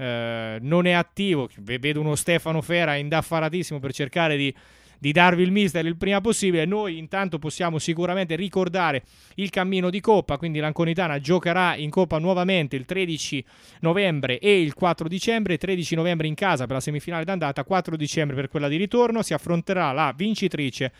eh, non è attivo. Vedo uno Stefano Fera indaffaratissimo per cercare di di darvi il mister il prima possibile. Noi intanto possiamo sicuramente ricordare il cammino di Coppa, quindi l'Anconitana giocherà in Coppa nuovamente il tredici novembre e il quattro dicembre. tredici novembre in casa per la semifinale d'andata, quattro dicembre per quella di ritorno. Si affronterà la vincitrice,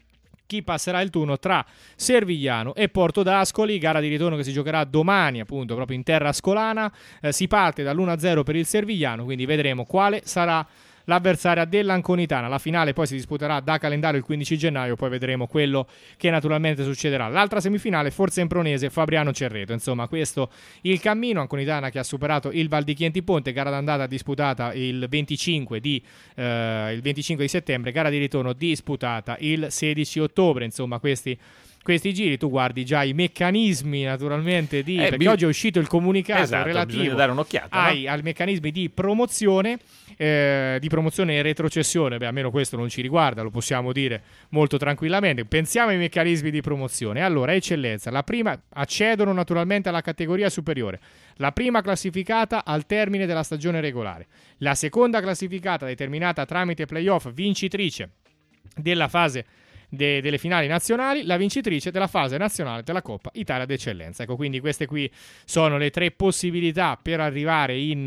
chi passerà il turno, tra Servigliano e Porto d'Ascoli, gara di ritorno che si giocherà domani appunto proprio in terra ascolana. Eh, si parte dall'uno a zero per il Servigliano, quindi vedremo quale sarà l'avversaria dell'Anconitana. La finale poi si disputerà da calendario il quindici gennaio, poi vedremo quello che naturalmente succederà. L'altra semifinale Forza Impronese Fabriano Cerreto. Insomma, questo il cammino. Anconitana che ha superato il Val di Chienti Ponte, gara d'andata disputata il venticinque di, eh, il venticinque di settembre, gara di ritorno disputata il sedici ottobre. Insomma, questi questi giri tu guardi già i meccanismi naturalmente di, eh, perché bi- oggi è uscito il comunicato esatto, relativo dare un'occhiata, ai, no? ai meccanismi di promozione eh, di promozione e retrocessione. Beh, almeno questo non ci riguarda, lo possiamo dire molto tranquillamente. Pensiamo ai meccanismi di promozione. Allora, eccellenza, la prima accedono naturalmente alla categoria superiore, la prima classificata al termine della stagione regolare, la seconda classificata determinata tramite playoff vincitrice della fase De, delle finali nazionali, la vincitrice della fase nazionale della Coppa Italia d'Eccellenza. Ecco, quindi queste qui sono le tre possibilità per arrivare in,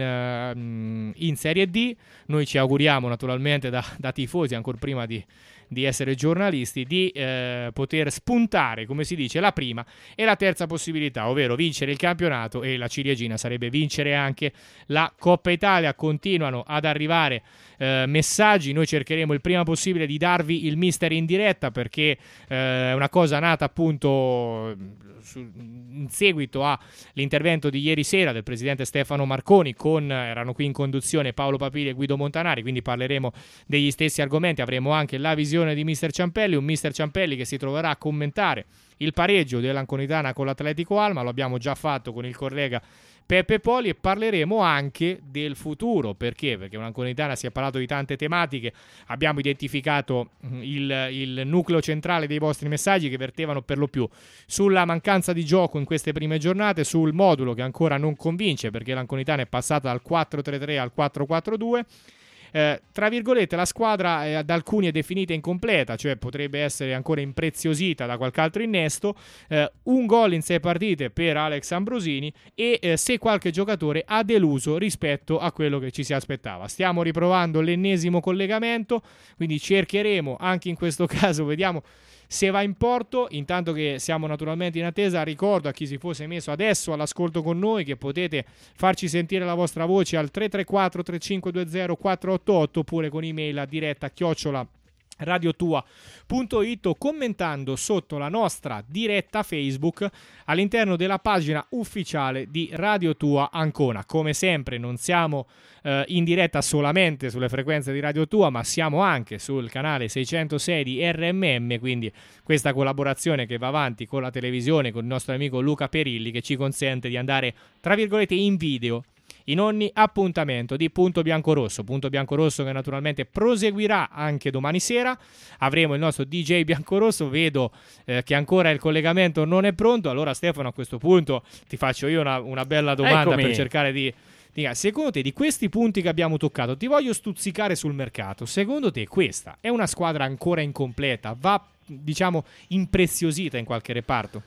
uh, in Serie D. Noi ci auguriamo naturalmente da, da tifosi, ancora prima di, di essere giornalisti, di eh, poter spuntare, come si dice, la prima e la terza possibilità, ovvero vincere il campionato, e la ciliegina sarebbe vincere anche la Coppa Italia. Continuano ad arrivare eh, messaggi, noi cercheremo il prima possibile di darvi il mister in diretta, perché eh, è una cosa nata appunto su, in seguito all'intervento di ieri sera del presidente Stefano Marconi, con erano qui in conduzione Paolo Papili e Guido Montanari, quindi parleremo degli stessi argomenti. Avremo anche la visione di mister Ciampelli, un mister Ciampelli che si troverà a commentare il pareggio dell'Anconitana con l'Atletico Alma, lo abbiamo già fatto con il collega Peppe Poli, e parleremo anche del futuro. Perché? Perché un'Anconitana, si è parlato di tante tematiche, abbiamo identificato il, il nucleo centrale dei vostri messaggi che vertevano per lo più sulla mancanza di gioco in queste prime giornate, sul modulo che ancora non convince, perché l'Anconitana è passata dal quattro tre tre al quattro quattro due. Eh, tra virgolette, la squadra eh, ad alcuni è definita incompleta, cioè potrebbe essere ancora impreziosita da qualche altro innesto. Eh, un gol in sei partite per Alex Ambrosini e eh, se qualche giocatore ha deluso rispetto a quello che ci si aspettava. Stiamo riprovando l'ennesimo collegamento, quindi cercheremo anche in questo caso, vediamo se va in porto. Intanto che siamo naturalmente in attesa, ricordo a chi si fosse messo adesso all'ascolto con noi che potete farci sentire la vostra voce al tre tre quattro tre cinque due zero quattro otto otto oppure con email a diretta chiocciola radiotua punto it o commentando sotto la nostra diretta Facebook all'interno della pagina ufficiale di Radio Tua Ancona. Come sempre non siamo eh, in diretta solamente sulle frequenze di Radio Tua, ma siamo anche sul canale seicentosei di R M M, quindi questa collaborazione che va avanti con la televisione, con il nostro amico Luca Perilli, che ci consente di andare tra virgolette in video in ogni appuntamento di Punto Biancorosso. Punto Biancorosso che naturalmente proseguirà anche domani sera. Avremo il nostro D J Biancorosso. Vedo eh, che ancora il collegamento non è pronto. Allora Stefano, a questo punto ti faccio io una, una bella domanda. Eccomi. Per cercare di, di... Secondo te, di questi punti che abbiamo toccato, ti voglio stuzzicare sul mercato. Secondo te questa è una squadra ancora incompleta? Va, diciamo, impreziosita in qualche reparto?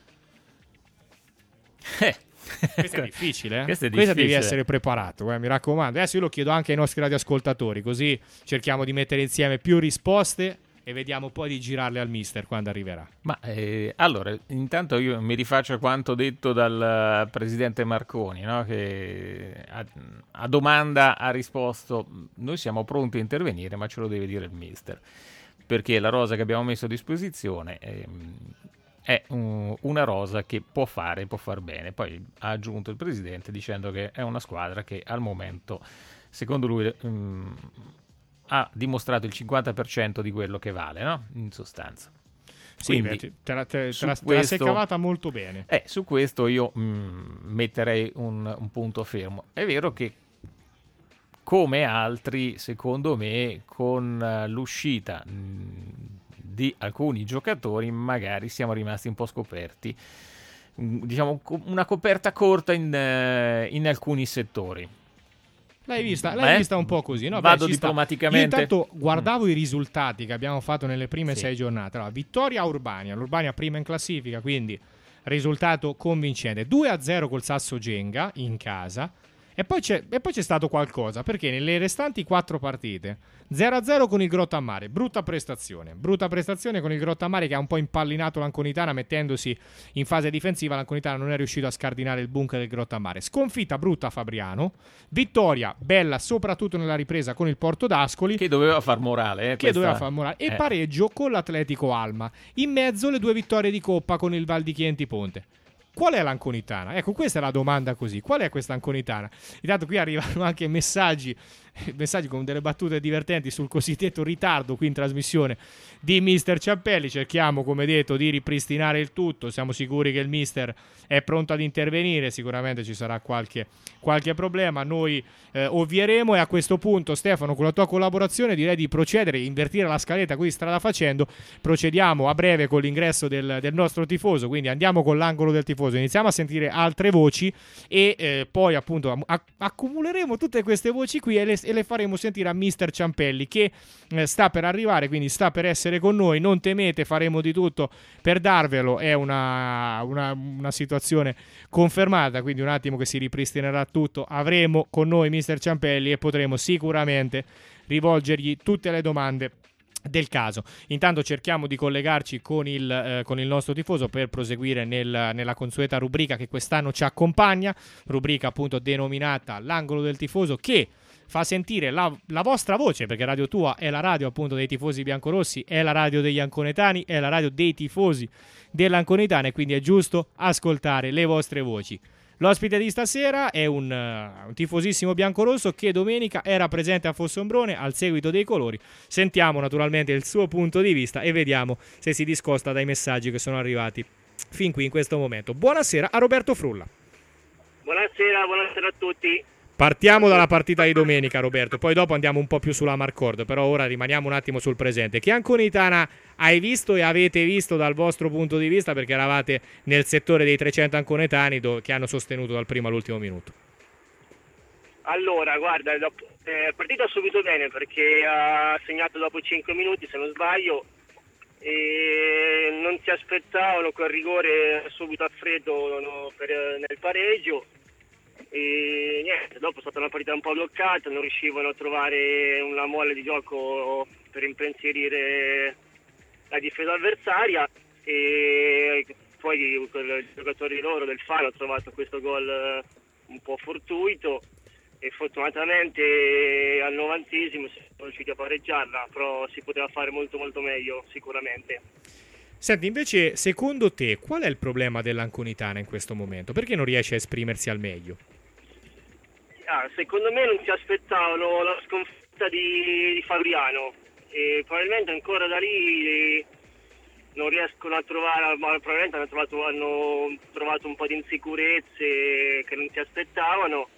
Eh Questo è difficile, eh? Questo è difficile. Questa devi essere preparato, eh? Mi raccomando. Adesso io lo chiedo anche ai nostri radioascoltatori, così cerchiamo di mettere insieme più risposte e vediamo poi di girarle al mister quando arriverà. Ma eh, allora, intanto io mi rifaccio a quanto detto dal presidente Marconi, no? Che a, a domanda ha risposto: noi siamo pronti a intervenire, ma ce lo deve dire il mister, perché la rosa che abbiamo messo a disposizione è, è un, una rosa che può fare, può far bene. Poi ha aggiunto il presidente dicendo che è una squadra che al momento, secondo lui, um, ha dimostrato il cinquanta per cento di quello che vale, no? In sostanza. Sì, Quindi, beh, te, la, te, te, la, questo, te la sei cavata molto bene. Eh, su questo io mh, metterei un, un punto fermo. È vero che, come altri, secondo me, con uh, l'uscita mh, di alcuni giocatori magari siamo rimasti un po' scoperti, mh, diciamo una coperta corta in, uh, in alcuni settori. L'hai vista, l'hai Beh, vista un po' così, no? Vado Beh, diplomaticamente. Io intanto guardavo mm. i risultati che abbiamo fatto nelle prime sì. sei giornate. Allora, vittoria a Urbania, l'Urbania prima in classifica, quindi risultato convincente. due a zero col Sasso Genga in casa E poi, c'è, e poi c'è stato qualcosa, perché nelle restanti quattro partite zero a zero con il Grottammare, brutta prestazione, brutta prestazione con il Grottammare che ha un po' impallinato l'Anconitana mettendosi in fase difensiva. L'Anconitana non è riuscito a scardinare il bunker del Grottammare. Sconfitta brutta a Fabriano, vittoria bella soprattutto nella ripresa con il Porto d'Ascoli che doveva far morale, eh, che questa... doveva far morale e eh. pareggio con l'Atletico Alma, in mezzo le due vittorie di Coppa con il Val di Chienti Ponte. Qual è l'Anconitana? Ecco, questa è la domanda così. Qual è questa Anconitana? Intanto qui arrivano anche messaggi, messaggi con delle battute divertenti sul cosiddetto ritardo qui in trasmissione di mister Ciampelli. Cerchiamo, come detto, di ripristinare il tutto. Siamo sicuri che il mister è pronto ad intervenire. Sicuramente ci sarà qualche, qualche problema. Noi eh, ovvieremo e a questo punto, Stefano, con la tua collaborazione direi di procedere, invertire la scaletta qui strada facendo. Procediamo a breve con l'ingresso del, del nostro tifoso, quindi andiamo con l'angolo del tifoso. Iniziamo a sentire altre voci e eh, poi appunto acc- accumuleremo tutte queste voci qui e le, e le faremo sentire a mister Ciampelli che eh, sta per arrivare, quindi sta per essere con noi. Non temete, faremo di tutto per darvelo. È una, una, una situazione confermata, quindi un attimo che si ripristinerà tutto. Avremo con noi mister Ciampelli e potremo sicuramente rivolgergli tutte le domande del caso. Intanto cerchiamo di collegarci con il, eh, con il nostro tifoso per proseguire nel, nella consueta rubrica che quest'anno ci accompagna, rubrica appunto denominata l'angolo del tifoso, che fa sentire la, la vostra voce, perché Radio Tua è la radio appunto dei tifosi biancorossi, è la radio degli anconetani, è la radio dei tifosi dell'Anconetana e quindi è giusto ascoltare le vostre voci. L'ospite di stasera è un, uh, un tifosissimo biancorosso che domenica era presente a Fossombrone al seguito dei colori. Sentiamo naturalmente il suo punto di vista e vediamo se si discosta dai messaggi che sono arrivati fin qui in questo momento. Buonasera a Roberto Frulla. Buonasera, buonasera a tutti. Partiamo dalla partita di domenica, Roberto, poi dopo andiamo un po' più sulla Marcord, però ora rimaniamo un attimo sul presente. Che Anconitana hai visto e avete visto dal vostro punto di vista, perché eravate nel settore dei trecento anconetani do- che hanno sostenuto dal primo all'ultimo minuto? Allora, guarda, è eh, partita subito bene perché ha segnato dopo cinque minuti, se non sbaglio, e non si aspettavano quel rigore subito a freddo no, per, nel pareggio. E niente, dopo è stata una partita un po' bloccata, non riuscivano a trovare una molle di gioco per impensierire la difesa avversaria e poi quel giocatore di loro, del Fano, ha trovato questo gol un po' fortuito e fortunatamente al novantesimo si sono riusciti a pareggiarla, però si poteva fare molto molto meglio sicuramente. Senti, invece, secondo te, qual è il problema dell'Anconitana in questo momento? Perché non riesce a esprimersi al meglio? Ah, secondo me non si aspettavano la sconfitta di, di Fabriano e probabilmente ancora da lì non riescono a trovare, ma probabilmente hanno trovato, hanno trovato un po' di insicurezze che non si aspettavano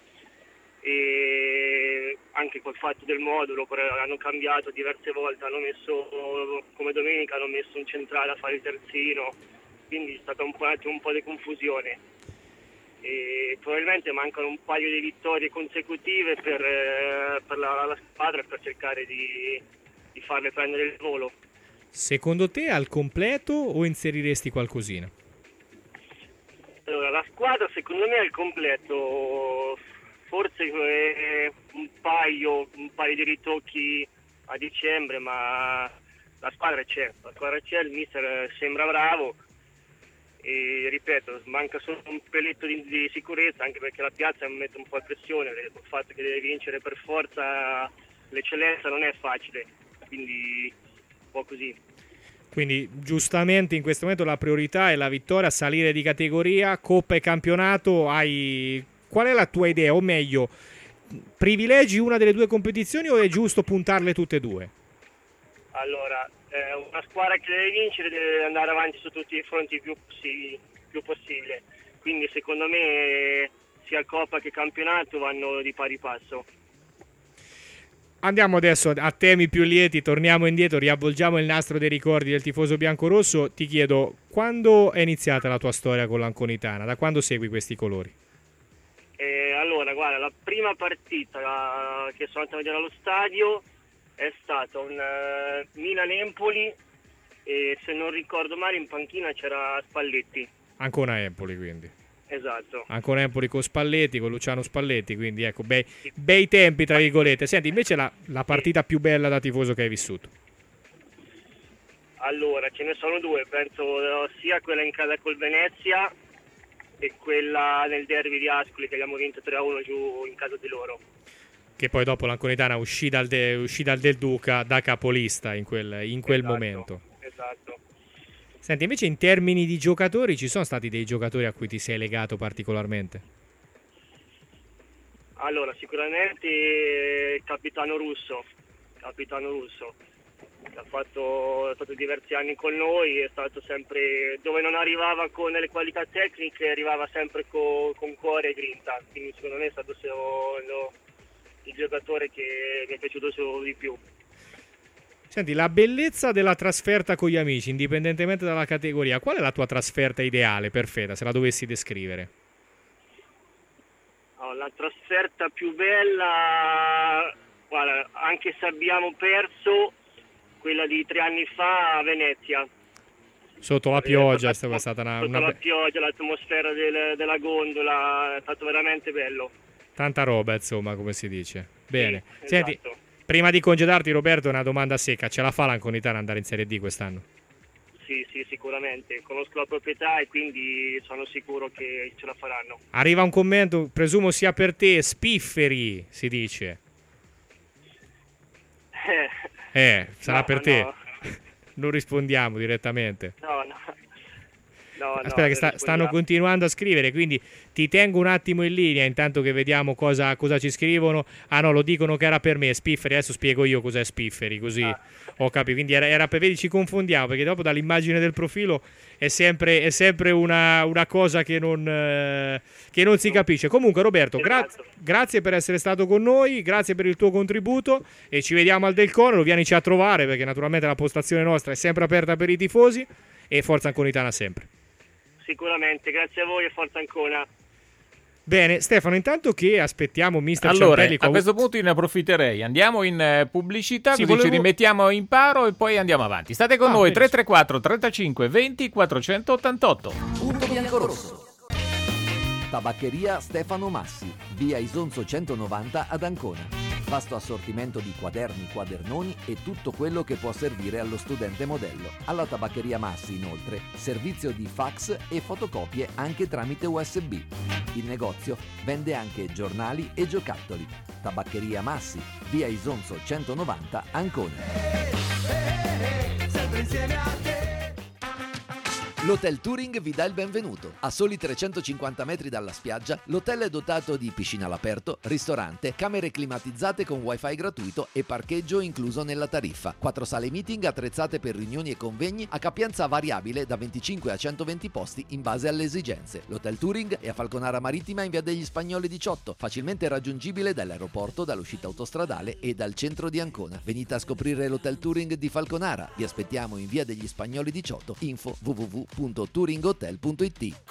e anche col fatto del modulo hanno cambiato diverse volte, hanno messo, come domenica hanno messo un centrale a fare il terzino, quindi è stata un po', un po' di confusione e probabilmente mancano un paio di vittorie consecutive per, eh, per la, la squadra per cercare di, di farle prendere il volo. Secondo te al completo o inseriresti qualcosina? Allora, la squadra secondo me è al completo, forse eh, un paio un paio di ritocchi a dicembre, ma la squadra c'è, la squadra c'è, il mister sembra bravo e ripeto, manca solo un peletto di, di sicurezza, anche perché la piazza mette un po' a pressione, il fatto che deve vincere per forza l'eccellenza non è facile, quindi un po' così. Quindi giustamente in questo momento la priorità è la vittoria, salire di categoria, Coppa e campionato. Hai... Qual è la tua idea? O meglio, privilegi una delle due competizioni o è giusto puntarle tutte e due? Allora, eh, una squadra che deve vincere deve andare avanti su tutti i fronti più, possi- più possibile. Quindi secondo me sia Coppa che campionato vanno di pari passo. Andiamo adesso a temi più lieti, torniamo indietro, riavvolgiamo il nastro dei ricordi del tifoso biancorosso. Ti chiedo, quando è iniziata la tua storia con l'Anconitana? Da quando segui questi colori? Eh, allora, guarda, la prima partita la, che sono andato a vedere allo stadio è stata un uh, Milan-Empoli e se non ricordo male in panchina c'era Spalletti. Ancona Empoli, quindi. Esatto. Ancora Empoli con Spalletti, con Luciano Spalletti, quindi ecco, bei, bei tempi tra virgolette. Senti, invece la, la partita più bella da tifoso che hai vissuto? Allora, ce ne sono due, penso sia quella in casa col Venezia e quella nel derby di Ascoli che abbiamo vinto tre a uno giù in casa di loro. Che poi dopo l'Anconetana uscì dal, de, uscì dal Del Duca da capolista in quel, in quel esatto, momento. Esatto. Senti, invece in termini di giocatori, ci sono stati dei giocatori a cui ti sei legato particolarmente? Allora, sicuramente Capitano Russo, Capitano Russo, che ha fatto, ha fatto diversi anni con noi, è stato sempre, dove non arrivava con le qualità tecniche, arrivava sempre con, con cuore e grinta, quindi secondo me è stato lo, il giocatore che mi è piaciuto solo di più. Senti, la bellezza della trasferta con gli amici, indipendentemente dalla categoria, qual è la tua trasferta ideale, perfetta, se la dovessi descrivere? Oh, la trasferta più bella, guarda, anche se abbiamo perso, quella di tre anni fa a Venezia. Sotto la pioggia, è stata una... Sotto una... la pioggia, l'atmosfera del, della gondola, è stato veramente bello. Tanta roba, insomma, come si dice. Bene. Sì, Senti, esatto. Prima di congedarti, Roberto, una domanda secca. Ce la fa l'Anconetana andare in Serie D quest'anno? Sì, sì, sicuramente. Conosco la proprietà e quindi sono sicuro che ce la faranno. Arriva un commento, presumo sia per te, spifferi, si dice. Eh, eh sarà no, per te. No. Non rispondiamo direttamente. No, no. No, Aspetta, no, che sta, stanno continuando a scrivere, quindi ti tengo un attimo in linea intanto che vediamo cosa, cosa ci scrivono. Ah no, lo dicono che era per me, Spifferi. Adesso spiego io cos'è Spifferi, così ah. ho capito. Quindi era, era per, vedi, ci confondiamo perché dopo dall'immagine del profilo è sempre, è sempre una, una cosa che non, eh, che non si capisce. Comunque Roberto, gra- grazie per essere stato con noi, grazie per il tuo contributo e ci vediamo al Del Conero. Vienici a trovare perché naturalmente la postazione nostra è sempre aperta per i tifosi e forza Anconetana sempre. Sicuramente, grazie a voi e forza Ancona. Bene, Stefano, intanto che aspettiamo mister Allora, Ciampelli a questo punto io ne approfitterei. Andiamo in eh, pubblicità, sì, così volevo... ci rimettiamo in paro e poi andiamo avanti. State con ah, noi, benissimo. tre tre quattro trentacinque venti quattrocentottantotto. Punto biancorosso. Tabaccheria Stefano Massi, via Isonzo centonovanta ad Ancona. Vasto assortimento di quaderni, quadernoni e tutto quello che può servire allo studente modello. Alla Tabaccheria Massi, inoltre, servizio di fax e fotocopie anche tramite U S B. Il negozio vende anche giornali e giocattoli. Tabaccheria Massi, via Isonzo centonovanta, Ancona. L'Hotel Touring vi dà il benvenuto. A soli trecentocinquanta metri dalla spiaggia, l'hotel è dotato di piscina all'aperto, ristorante, camere climatizzate con wifi gratuito e parcheggio incluso nella tariffa. Quattro sale meeting attrezzate per riunioni e convegni a capienza variabile da venticinque a centoventi posti in base alle esigenze. L'Hotel Touring è a Falconara Marittima in via degli Spagnoli diciotto, facilmente raggiungibile dall'aeroporto, dall'uscita autostradale e dal centro di Ancona. Venite a scoprire l'Hotel Touring di Falconara. Vi aspettiamo in via degli Spagnoli diciotto. Info w w w punto touringhotel punto i t.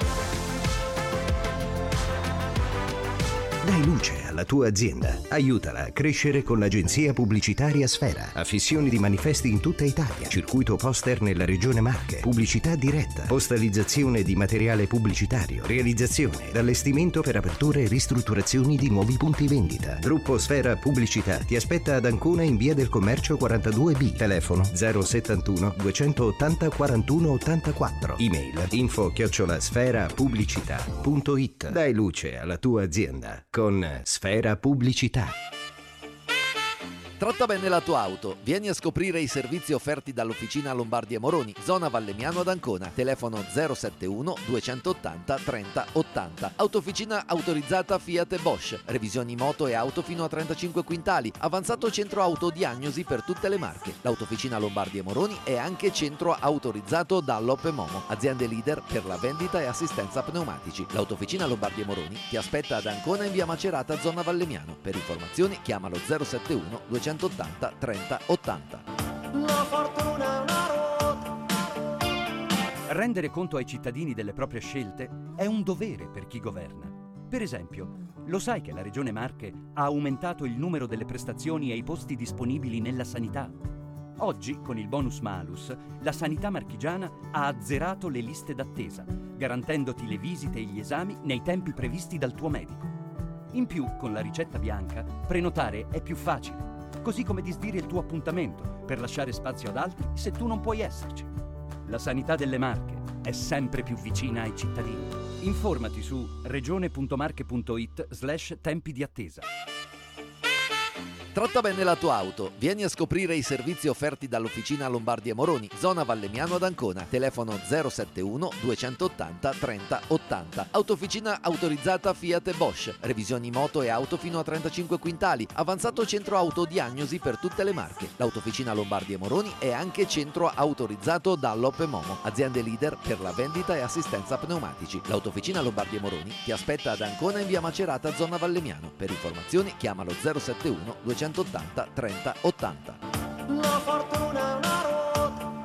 Dai luce alla tua azienda. Aiutala a crescere con l'agenzia pubblicitaria Sfera. Affissioni di manifesti in tutta Italia. Circuito poster nella regione Marche. Pubblicità diretta. Postalizzazione di materiale pubblicitario. Realizzazione ed allestimento per aperture e ristrutturazioni di nuovi punti vendita. Gruppo Sfera Pubblicità ti aspetta ad Ancona in via del Commercio quarantadue B. Telefono zero settantuno duecentottanta quarantuno ottantaquattro. Email info chiocciola sfera pubblicità punto it. Dai luce alla tua azienda con Sfera Pubblicità. Tratta bene la tua auto. Vieni a scoprire i servizi offerti dall'Officina Lombardi e Moroni, zona Vallemiano ad Ancona. Telefono zero settantuno duecentottanta trenta ottanta. Autofficina autorizzata Fiat e Bosch. Revisioni moto e auto fino a trentacinque quintali. Avanzato centro autodiagnosi per tutte le marche. L'Autofficina Lombardi e Moroni è anche centro autorizzato Dunlop e Momo. Aziende leader per la vendita e assistenza pneumatici. L'Autofficina Lombardi e Moroni ti aspetta ad Ancona in via Macerata, zona Vallemiano. Per informazioni chiamalo zero settantuno duecentottanta trenta ottanta. La fortuna è una ruota. Rendere conto ai cittadini delle proprie scelte è un dovere per chi governa. Per esempio, lo sai che la Regione Marche ha aumentato il numero delle prestazioni e i posti disponibili nella sanità? Oggi, con il bonus malus, la sanità marchigiana ha azzerato le liste d'attesa, garantendoti le visite e gli esami nei tempi previsti dal tuo medico. In più, con la ricetta bianca, prenotare è più facile, così come disdire il tuo appuntamento per lasciare spazio ad altri se tu non puoi esserci. La sanità delle Marche è sempre più vicina ai cittadini. Informati su regione.marche.it slash tempi di attesa. Tratta bene la tua auto. Vieni a scoprire i servizi offerti dall'Officina Lombardi Moroni, zona Vallemmiano ad Ancona. Telefono zero sette uno duecentottanta trenta ottanta. Autofficina autorizzata Fiat e Bosch. Revisioni moto e auto fino a trentacinque quintali. Avanzato centro autodiagnosi per tutte le marche. L'Autofficina Lombardi Moroni è anche centro autorizzato Dunlop e Momo, aziende leader per la vendita e assistenza pneumatici. L'Autofficina Lombardi Moroni ti aspetta ad Ancona in via Macerata, zona Vallemmiano. Per informazioni chiamalo zero sette uno duecentottanta trenta ottanta. La fortuna è una ruota.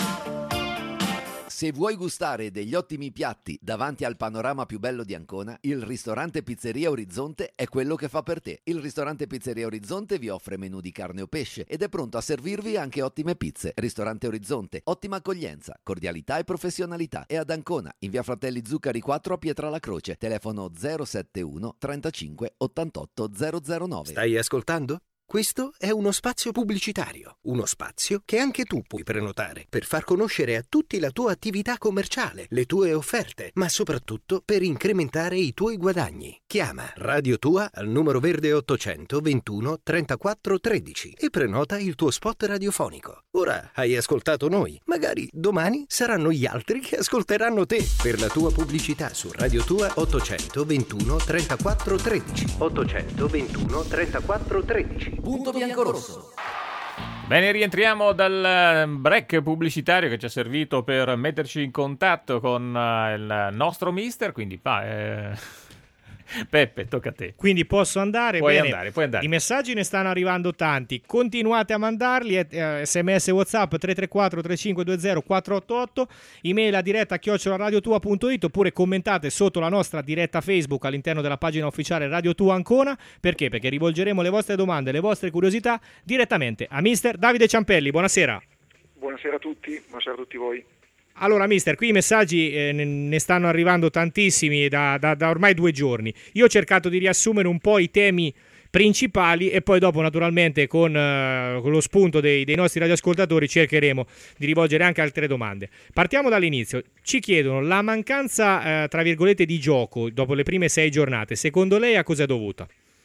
Se vuoi gustare degli ottimi piatti davanti al panorama più bello di Ancona, il ristorante Pizzeria Orizzonte è quello che fa per te. Il ristorante Pizzeria Orizzonte vi offre menù di carne o pesce ed è pronto a servirvi anche ottime pizze. Ristorante Orizzonte, ottima accoglienza, cordialità e professionalità. È ad Ancona, in via Fratelli Zuccari quattro a Pietrala Croce. Telefono zero sette uno trentacinque ottantotto zero zero nove. Stai ascoltando? Questo è uno spazio pubblicitario, uno spazio che anche tu puoi prenotare per far conoscere a tutti la tua attività commerciale, le tue offerte, ma soprattutto per incrementare i tuoi guadagni. Chiama Radio Tua al numero verde ottocento ventuno trentaquattro tredici e prenota il tuo spot radiofonico. Ora hai ascoltato noi, magari domani saranno gli altri che ascolteranno te. Per la tua pubblicità su Radio Tua ottocento ventuno trentaquattro tredici. ottocento ventuno trentaquattro tredici. Punto biancorosso. Bene, rientriamo dal break pubblicitario che ci ha servito per metterci in contatto con uh, il nostro mister, quindi pa, eh... Peppe, tocca a te. Quindi posso andare? Puoi Bene. andare, puoi andare. I messaggi ne stanno arrivando tanti. Continuate a mandarli. Eh, sms WhatsApp tre tre quattro tre cinque due zero quattro otto otto. Email a diretta chiocciola radiotua.it oppure commentate sotto la nostra diretta Facebook all'interno della pagina ufficiale Radio Tua Ancona. Perché? Perché rivolgeremo le vostre domande, le vostre curiosità direttamente a mister Davide Ciampelli. Buonasera. Buonasera a tutti, buonasera a tutti voi. Allora, mister, qui i messaggi eh, ne stanno arrivando tantissimi da, da, da ormai due giorni. Io ho cercato di riassumere un po' i temi principali e poi dopo, naturalmente, con, uh, con lo spunto dei, dei nostri radioascoltatori cercheremo di rivolgere anche altre domande. Partiamo dall'inizio. Ci chiedono la mancanza, uh, tra virgolette, di gioco dopo le prime sei giornate. Secondo lei a cosa è dovuta?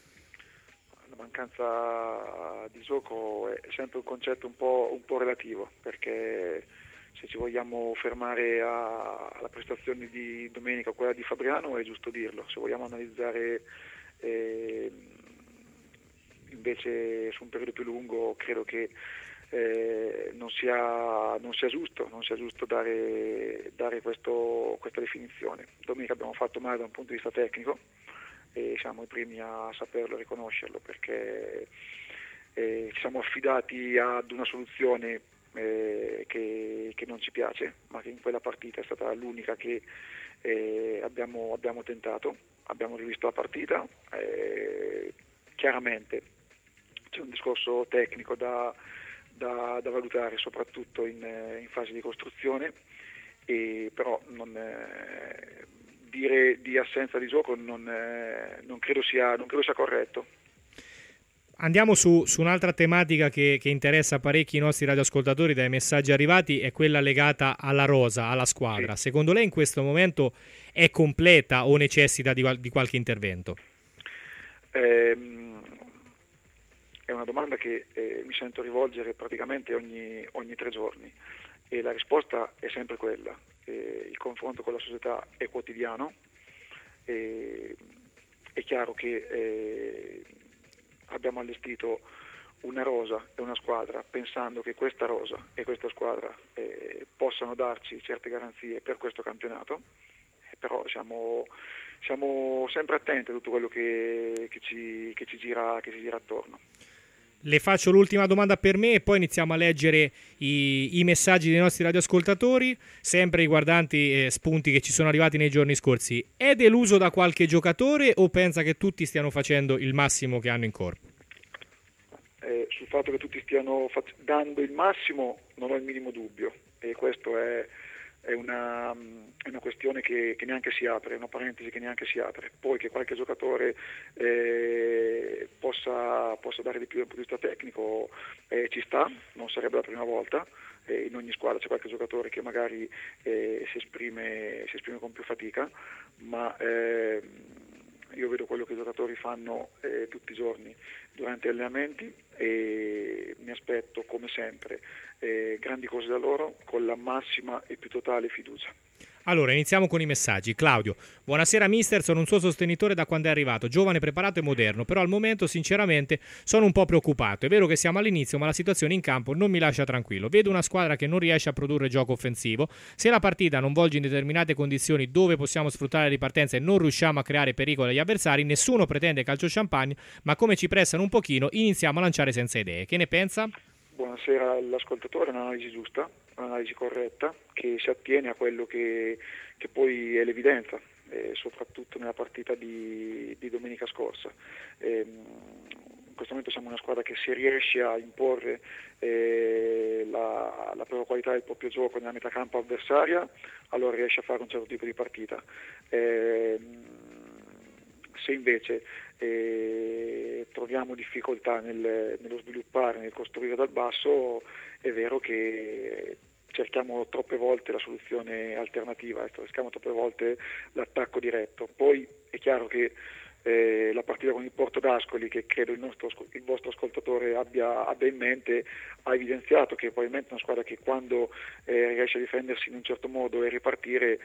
La mancanza di gioco è sempre un concetto un po', un po' relativo, perché se ci vogliamo fermare a, alla prestazione di domenica o quella di Fabriano è giusto dirlo. Se vogliamo analizzare eh, invece su un periodo più lungo, credo che eh, non sia, non sia giusto, non sia giusto dare, dare questo, questa definizione. Domenica abbiamo fatto male da un punto di vista tecnico e siamo i primi a saperlo e riconoscerlo, perché eh, ci siamo affidati ad una soluzione Eh, che, che non ci piace, ma che in quella partita è stata l'unica che eh, abbiamo, abbiamo tentato. Abbiamo rivisto la partita, eh, chiaramente c'è un discorso tecnico da, da, da valutare soprattutto in, in fase di costruzione, e però non, eh, dire di assenza di gioco non, eh, non, credo sia, non credo sia corretto. Andiamo su, su un'altra tematica che, che interessa parecchi i nostri radioascoltatori dai messaggi arrivati, è quella legata alla rosa, alla squadra. Sì. Secondo lei in questo momento è completa o necessita di, di qualche intervento? Ehm, è una domanda che eh, mi sento rivolgere praticamente ogni, ogni tre giorni e la risposta è sempre quella. Eh, il confronto con la società è quotidiano, eh, è chiaro che eh, abbiamo allestito una rosa e una squadra pensando che questa rosa e questa squadra eh, possano darci certe garanzie per questo campionato, eh, però siamo, siamo sempre attenti a tutto quello che, che, ci, che, ci gira, che ci gira attorno. Le faccio l'ultima domanda per me e poi iniziamo a leggere i, i messaggi dei nostri radioascoltatori, sempre riguardanti eh, spunti che ci sono arrivati nei giorni scorsi. È deluso da qualche giocatore o pensa che tutti stiano facendo il massimo che hanno in corpo? eh, sul fatto che tutti stiano fac- dando il massimo non ho il minimo dubbio, e questo è, è, una, è una questione che, che neanche si apre, è una parentesi che neanche si apre. Poi che qualche giocatore eh, possa, possa dare di più dal punto di vista tecnico eh, ci sta, non sarebbe la prima volta. Eh, in ogni squadra c'è qualche giocatore che magari eh, si, esprime, si esprime con più fatica, ma eh, io vedo quello che i giocatori fanno eh, tutti i giorni durante gli allenamenti e mi aspetto come sempre eh, grandi cose da loro con la massima e più totale fiducia. Allora, iniziamo con i messaggi. Claudio, buonasera mister, sono un suo sostenitore da quando è arrivato, giovane, preparato e moderno, però al momento sinceramente sono un po' preoccupato. È vero che siamo all'inizio, ma la situazione in campo non mi lascia tranquillo. Vedo una squadra che non riesce a produrre gioco offensivo. Se la partita non volge in determinate condizioni dove possiamo sfruttare le ripartenze e non riusciamo a creare pericolo agli avversari, nessuno pretende calcio champagne, ma come ci pressano un pochino iniziamo a lanciare senza idee. Che ne pensa? Buonasera all'ascoltatore, un'analisi giusta, un'analisi corretta che si attiene a quello che, che poi è l'evidenza, eh, soprattutto nella partita di, di domenica scorsa. Eh, in questo momento siamo una squadra che se riesce a imporre eh, la, la propria qualità del proprio gioco nella metà campo avversaria, allora riesce a fare un certo tipo di partita. Eh, se invece eh, troviamo difficoltà nel, nello sviluppare, nel costruire dal basso, è vero che cerchiamo troppe volte la soluzione alternativa, cerchiamo troppe volte l'attacco diretto. Poi è chiaro che eh, la partita con il Porto d'Ascoli, che credo il, nostro, il vostro ascoltatore abbia, abbia in mente, ha evidenziato che probabilmente è una squadra che quando eh, riesce a difendersi in un certo modo e ripartire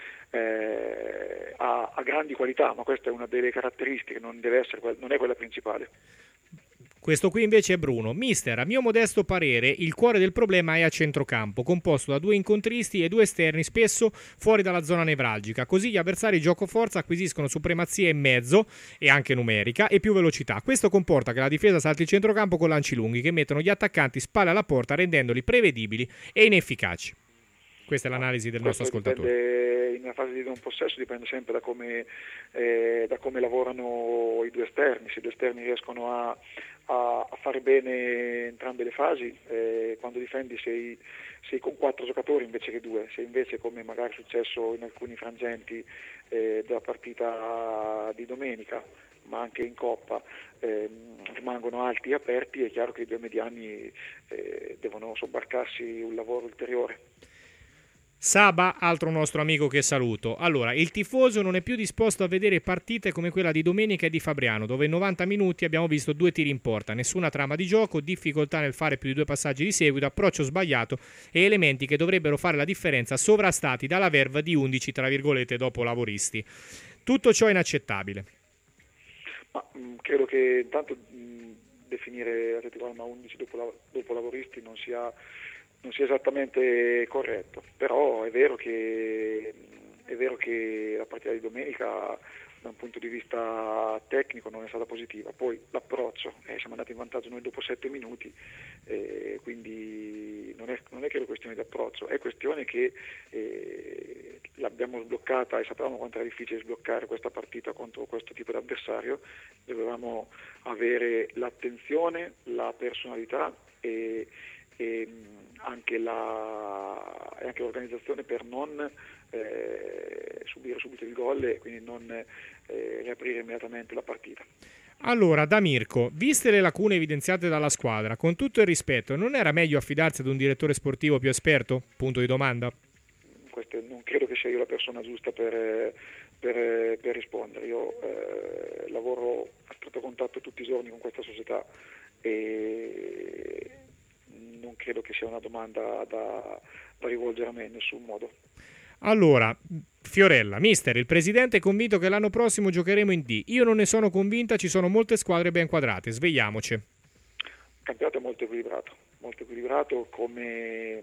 eh, ha, ha grandi qualità, ma questa è una delle caratteristiche, non deve essere, non è quella principale. Questo qui invece è Bruno. Mister, a mio modesto parere, il cuore del problema è a centrocampo, composto da due incontristi e due esterni spesso fuori dalla zona nevralgica. Così gli avversari gioco-forza acquisiscono supremazia in mezzo, e anche numerica, e più velocità. Questo comporta che la difesa salti il centrocampo con lanci lunghi che mettono gli attaccanti spalle alla porta, rendendoli prevedibili e inefficaci. Questa è l'analisi del Questo nostro ascoltatore. Dipende, in una fase di non possesso dipende sempre da come, eh, da come lavorano i due esterni. Se i due esterni riescono a, a, a fare bene entrambe le fasi, eh, quando difendi sei, sei con quattro giocatori invece che due. Se invece, come magari è successo in alcuni frangenti eh, della partita di domenica, ma anche in Coppa, eh, rimangono alti e aperti, è chiaro che i due mediani eh, devono sobbarcarsi un lavoro ulteriore. Saba, altro nostro amico che saluto. Allora, il tifoso non è più disposto a vedere partite come quella di domenica e di Fabriano, dove in novanta minuti abbiamo visto due tiri in porta, nessuna trama di gioco, difficoltà nel fare più di due passaggi di seguito, approccio sbagliato e elementi che dovrebbero fare la differenza sovrastati dalla verve di undici, tra virgolette, dopo lavoristi. Tutto ciò è inaccettabile. Ma, mh, credo che intanto mh, definire Atletico Roma undici dopo, la, dopo lavoristi non sia... non sia esattamente corretto, però è vero che è vero che la partita di domenica da un punto di vista tecnico non è stata positiva. Poi l'approccio, eh, siamo andati in vantaggio noi dopo sette minuti, eh, quindi non è, non è che è questione di approccio, è questione che eh, l'abbiamo sbloccata e sapevamo quanto era difficile sbloccare questa partita contro questo tipo di avversario. Dovevamo avere l'attenzione, la personalità e e anche, la, e anche l'organizzazione per non eh, subire subito il gol e quindi non eh, riaprire immediatamente la partita. Allora, da Mirko, viste le lacune evidenziate dalla squadra, con tutto il rispetto, non era meglio affidarsi ad un direttore sportivo più esperto? Punto di domanda. Questo, non credo che sia io la persona giusta per, per, per rispondere. Io eh, lavoro a stretto contatto tutti i giorni con questa società e non credo che sia una domanda da, da rivolgere a me in nessun modo. Allora, Fiorella, mister, il presidente è convinto che l'anno prossimo giocheremo in D. Io non ne sono convinta, ci sono molte squadre ben quadrate, svegliamoci. Il campionato è molto equilibrato, molto equilibrato come,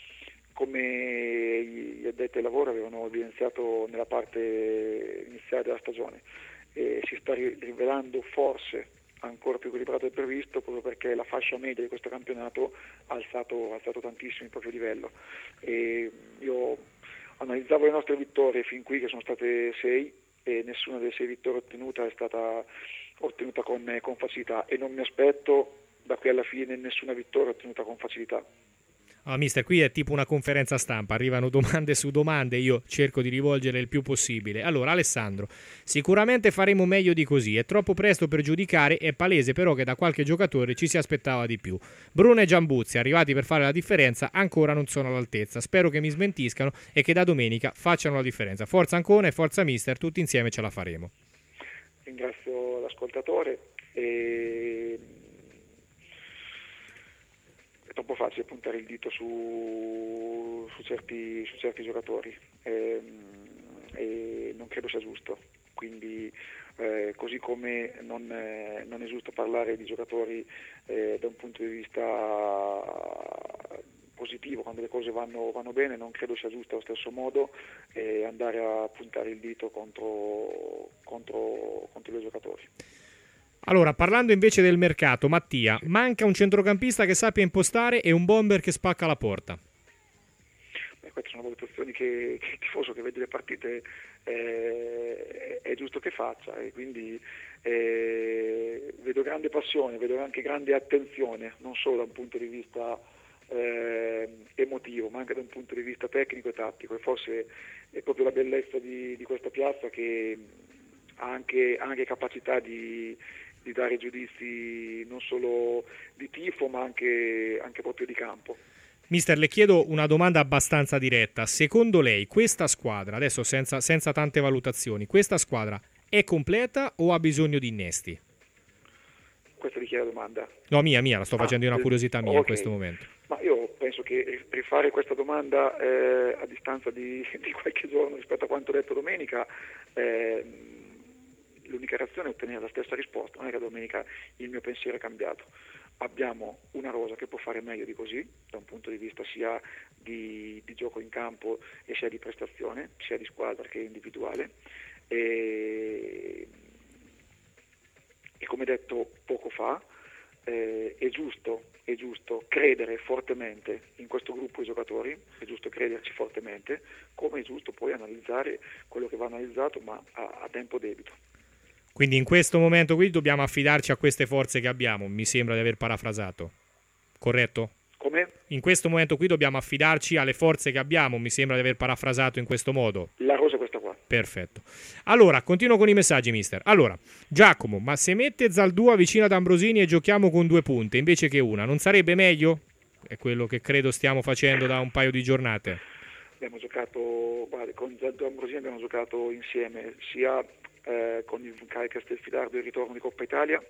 come gli addetti ai lavori avevano evidenziato nella parte iniziale della stagione. E si sta rivelando forse ancora più equilibrato del previsto, proprio perché la fascia media di questo campionato ha alzato, ha alzato tantissimo il proprio livello. E io analizzavo le nostre vittorie fin qui, che sono state sei, e nessuna delle sei vittorie ottenute è stata ottenuta con, con facilità, e non mi aspetto da qui alla fine nessuna vittoria ottenuta con facilità. Ah, mister, qui è tipo una conferenza stampa, arrivano domande su domande, io cerco di rivolgere il più possibile. Allora, Alessandro, sicuramente faremo meglio di così, è troppo presto per giudicare, è palese però che da qualche giocatore ci si aspettava di più. Bruno e Giambuzzi, arrivati per fare la differenza, ancora non sono all'altezza, spero che mi smentiscano e che da domenica facciano la differenza. Forza Ancona e forza mister, tutti insieme ce la faremo. Ringrazio l'ascoltatore e... è troppo facile puntare il dito su, su, certi, su certi giocatori e, e non credo sia giusto, quindi eh, così come non, eh, non è giusto parlare di giocatori eh, da un punto di vista positivo quando le cose vanno, vanno bene, non credo sia giusto allo stesso modo eh, andare a puntare il dito contro, contro, contro i due giocatori. Allora, parlando invece del mercato, Mattia, manca un centrocampista che sappia impostare e un bomber che spacca la porta. Beh, queste sono valutazioni che, che il tifoso che vede le partite eh, è giusto che faccia e quindi eh, vedo grande passione, vedo anche grande attenzione, non solo da un punto di vista eh, emotivo, ma anche da un punto di vista tecnico e tattico, e forse è proprio la bellezza di, di questa piazza che ha anche, anche capacità di di dare giudizi non solo di tifo ma anche, anche proprio di campo. Mister, le chiedo una domanda abbastanza diretta. Secondo lei questa squadra, adesso senza, senza tante valutazioni, questa squadra è completa o ha bisogno di innesti? Questa di chi è la domanda? No, mia, mia, la sto facendo ah, di una curiosità mia okay. In questo momento. Ma io penso che rifare questa domanda eh, a distanza di, di qualche giorno rispetto a quanto detto domenica eh, l'unica reazione è ottenere la stessa risposta, non è che domenica il mio pensiero è cambiato. Abbiamo una rosa che può fare meglio di così, da un punto di vista sia di, di gioco in campo e sia di prestazione, sia di squadra che individuale. E, e come detto poco fa, eh, è giusto, è giusto credere fortemente in questo gruppo di giocatori, è giusto crederci fortemente, come è giusto poi analizzare quello che va analizzato, ma a, a tempo debito. Quindi in questo momento qui dobbiamo affidarci a queste forze che abbiamo, mi sembra di aver parafrasato, corretto? Come? In questo momento qui dobbiamo affidarci alle forze che abbiamo, mi sembra di aver parafrasato in questo modo. La rosa è questa qua. Perfetto. Allora, continuo con i messaggi, mister. Allora, Giacomo, ma se mette Zaldua vicino ad Ambrosini e giochiamo con due punte invece che una, non sarebbe meglio? È quello che credo stiamo facendo da un paio di giornate. Abbiamo giocato, guarda, con Zaldua e Ambrosini abbiamo giocato insieme, sia Eh, con il Cagliari Castelfidardo il ritorno di Coppa Italia,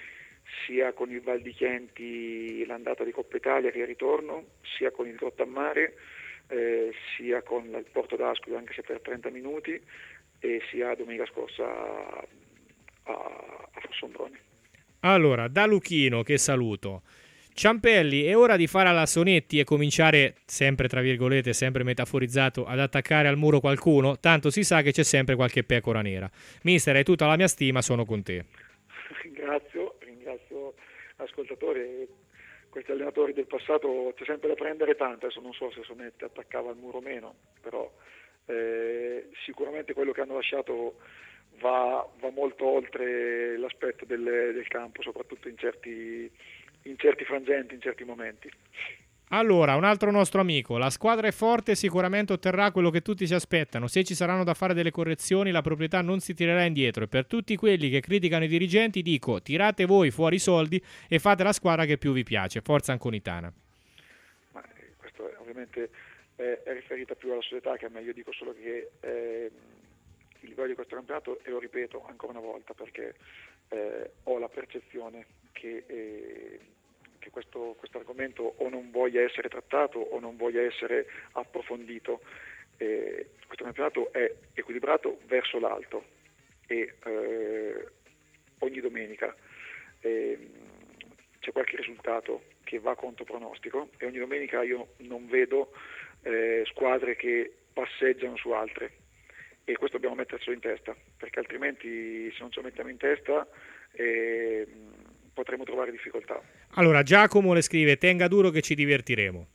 sia con il Val di Chienti l'andata di Coppa Italia che il ritorno, sia con il Grottammare, eh, sia con il Porto d'Ascoli anche se per trenta minuti, e sia domenica scorsa a, a, a Fossombrone. Allora, da Luchino che saluto. Ciampelli, è ora di fare alla Sonetti e cominciare, sempre tra virgolette, sempre metaforizzato, ad attaccare al muro qualcuno, tanto si sa che c'è sempre qualche pecora nera. Mister, hai tutta la mia stima, sono con te. Ringrazio, ringrazio l'ascoltatore. Questi allenatori del passato c'è sempre da prendere tanto, adesso non so se Sonetti attaccava al muro o meno, però eh, sicuramente quello che hanno lasciato va, va molto oltre l'aspetto del, del campo, soprattutto in certi in certi frangenti, in certi momenti. Allora, un altro nostro amico, la squadra è forte e sicuramente otterrà quello che tutti si aspettano. Se ci saranno da fare delle correzioni, la proprietà non si tirerà indietro, e per tutti quelli che criticano i dirigenti dico: tirate voi fuori i soldi e fate la squadra che più vi piace. Forza Anconitana. Ma questo è, ovviamente è, è riferita più alla società che a me. Io dico solo che eh, il livello di questo campionato, e lo ripeto ancora una volta perché eh, ho la percezione che eh, che questo argomento o non voglia essere trattato o non voglia essere approfondito. Eh, questo campionato è equilibrato verso l'alto e eh, ogni domenica eh, c'è qualche risultato che va contro pronostico e ogni domenica io non vedo eh, squadre che passeggiano su altre, e questo dobbiamo mettercelo in testa, perché altrimenti se non ce lo mettiamo in testa eh, potremo trovare difficoltà. Allora Giacomo le scrive: tenga duro che ci divertiremo.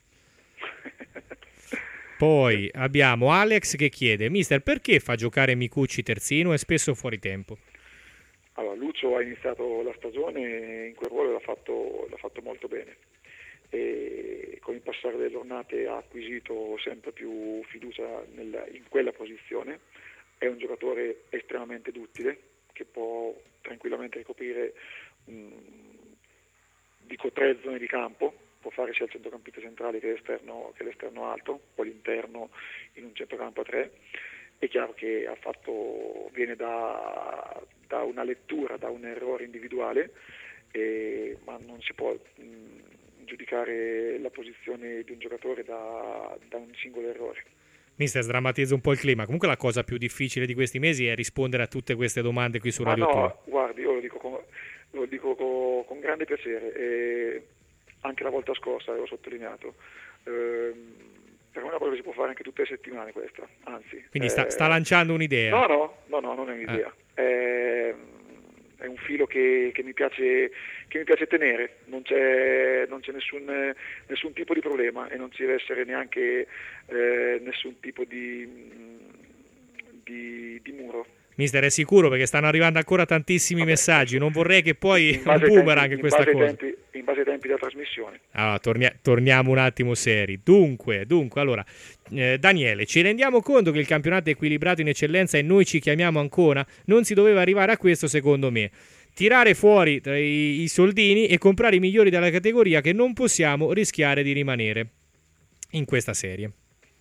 Poi abbiamo Alex che chiede: mister, perché fa giocare Micucci terzino e spesso fuori tempo? allora, Lucio ha iniziato la stagione in quel ruolo e l'ha fatto, l'ha fatto molto bene. E con il passare delle giornate ha acquisito sempre più fiducia nel, in quella posizione. È un giocatore estremamente duttile che può tranquillamente ricoprire mh, dico tre zone di campo, può fare sia il centrocampista centrale che l'esterno, che l'esterno alto, poi l'interno in un centrocampo a tre. È chiaro che ha fatto, viene da, da una lettura, da un errore individuale, eh, ma non si può mh, giudicare la posizione di un giocatore da, da un singolo errore. Mister, sdrammatizza un po' il clima. Comunque la cosa più difficile di questi mesi è rispondere a tutte queste domande qui su Ma Radio no, Tour. guardi, io lo dico con, lo dico con, con grande piacere, e anche la volta scorsa l'ho sottolineato. Ehm, per me è una cosa che si può fare anche tutte le settimane questa, anzi. Quindi sta, eh, sta lanciando un'idea. No, no, no, no, non è un'idea. Eh. È, è un filo che, che mi piace che mi piace tenere, non c'è, non c'è nessun, nessun tipo di problema e non ci deve essere neanche eh, nessun tipo di, di, di muro. Mister, è sicuro, perché stanno arrivando ancora tantissimi Vabbè, messaggi, non vorrei che poi in un base ai boomerang tempi, questa in base cosa. ai tempi, in base ai tempi della trasmissione. Allora, tornia- torniamo un attimo seri. Dunque, dunque, allora, eh, Daniele, ci rendiamo conto che il campionato è equilibrato in eccellenza e noi ci chiamiamo ancora? Non si doveva arrivare a questo, secondo me. Tirare fuori tra i, i soldini e comprare i migliori della categoria, che non possiamo rischiare di rimanere in questa serie.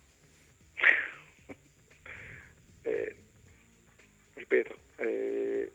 Eh, ripeto, eh,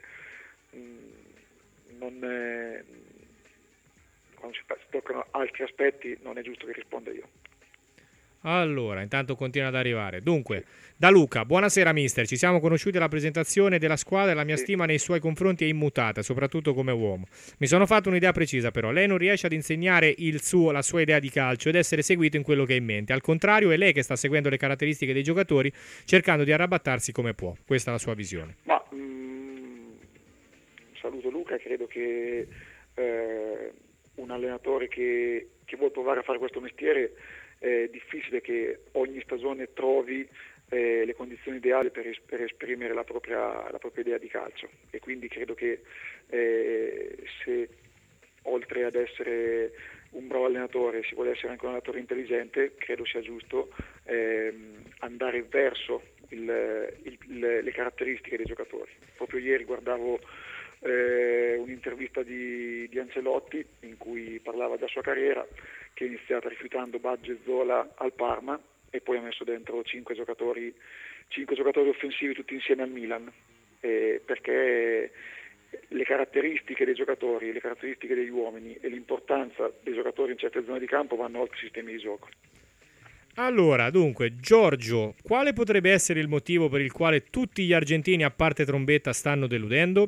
non è, quando si toccano altri aspetti non è giusto che risponda io. Allora, intanto continua ad arrivare. Dunque, da Luca, buonasera mister, ci siamo conosciuti alla presentazione della squadra e la mia Sì. stima nei suoi confronti è immutata, soprattutto come uomo. Mi sono fatto un'idea precisa però, lei non riesce ad insegnare il suo, la sua idea di calcio ed essere seguito in quello che ha in mente. Al contrario, è lei che sta seguendo le caratteristiche dei giocatori, cercando di arrabattarsi come può. Questa è la sua visione. Ma mh, saluto Luca, credo che eh, un allenatore che, che vuole provare a fare questo mestiere è difficile che ogni stagione trovi eh, le condizioni ideali per, es- per esprimere la propria, la propria idea di calcio, e quindi credo che eh, se oltre ad essere un bravo allenatore si vuole essere anche un allenatore intelligente, credo sia giusto ehm, andare verso il, il, le, le caratteristiche dei giocatori. Proprio ieri guardavo eh, un'intervista di, di Ancelotti in cui parlava della sua carriera, che è iniziata rifiutando Baggio e Zola al Parma e poi ha messo dentro cinque giocatori, cinque giocatori offensivi tutti insieme al Milan, eh, perché le caratteristiche dei giocatori, le caratteristiche degli uomini e l'importanza dei giocatori in certe zone di campo vanno oltre i sistemi di gioco. Allora, dunque, Giorgio, quale potrebbe essere il motivo per il quale tutti gli argentini, a parte Trombetta, stanno deludendo?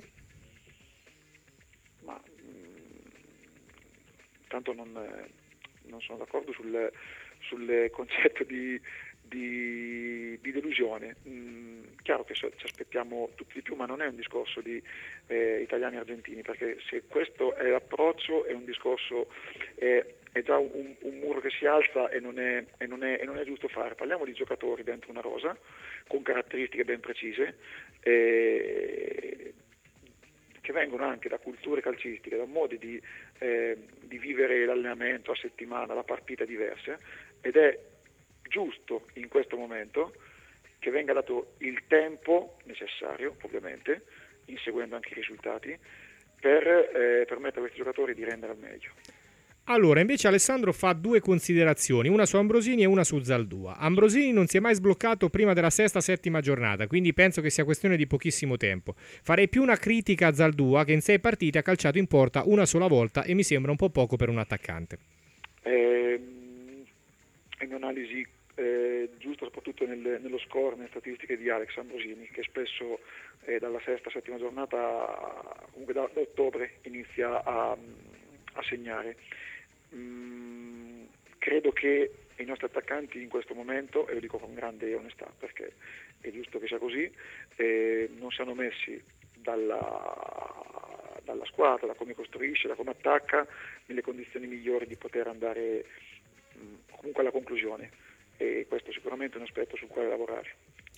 Ma mh, tanto non... non sono d'accordo sul, sul concetto di, di, di delusione. Mm, chiaro che ci aspettiamo tutti di più, ma non è un discorso di eh, italiani e argentini, perché se questo è l'approccio è un discorso, è, è già un, un muro che si alza e non è, e, non è, e non è giusto fare. Parliamo di giocatori dentro una rosa con caratteristiche ben precise, eh, che vengono anche da culture calcistiche, da modi di, eh, di vivere l'allenamento a settimana, la partita diverse, ed è giusto in questo momento che venga dato il tempo necessario, ovviamente, inseguendo anche i risultati, per eh, permettere a questi giocatori di rendere al meglio. Allora, invece Alessandro fa due considerazioni, una su Ambrosini e una su Zaldua. Ambrosini non si è mai sbloccato prima della sesta, settima giornata, quindi penso che sia questione di pochissimo tempo. Farei più una critica a Zaldua, che in sei partite ha calciato in porta una sola volta e mi sembra un po' poco per un attaccante. Eh, è un'analisi eh, giusta soprattutto nel, nello score, nelle statistiche di Alex Ambrosini, che spesso eh, dalla sesta, settima giornata, comunque da, da ottobre, inizia a, a segnare. Mm, credo che i nostri attaccanti in questo momento, e lo dico con grande onestà perché è giusto che sia così, eh, non siano messi dalla, dalla squadra, da come costruisce, da come attacca, nelle condizioni migliori di poter andare mh, comunque alla conclusione, e questo sicuramente è un aspetto sul quale lavorare.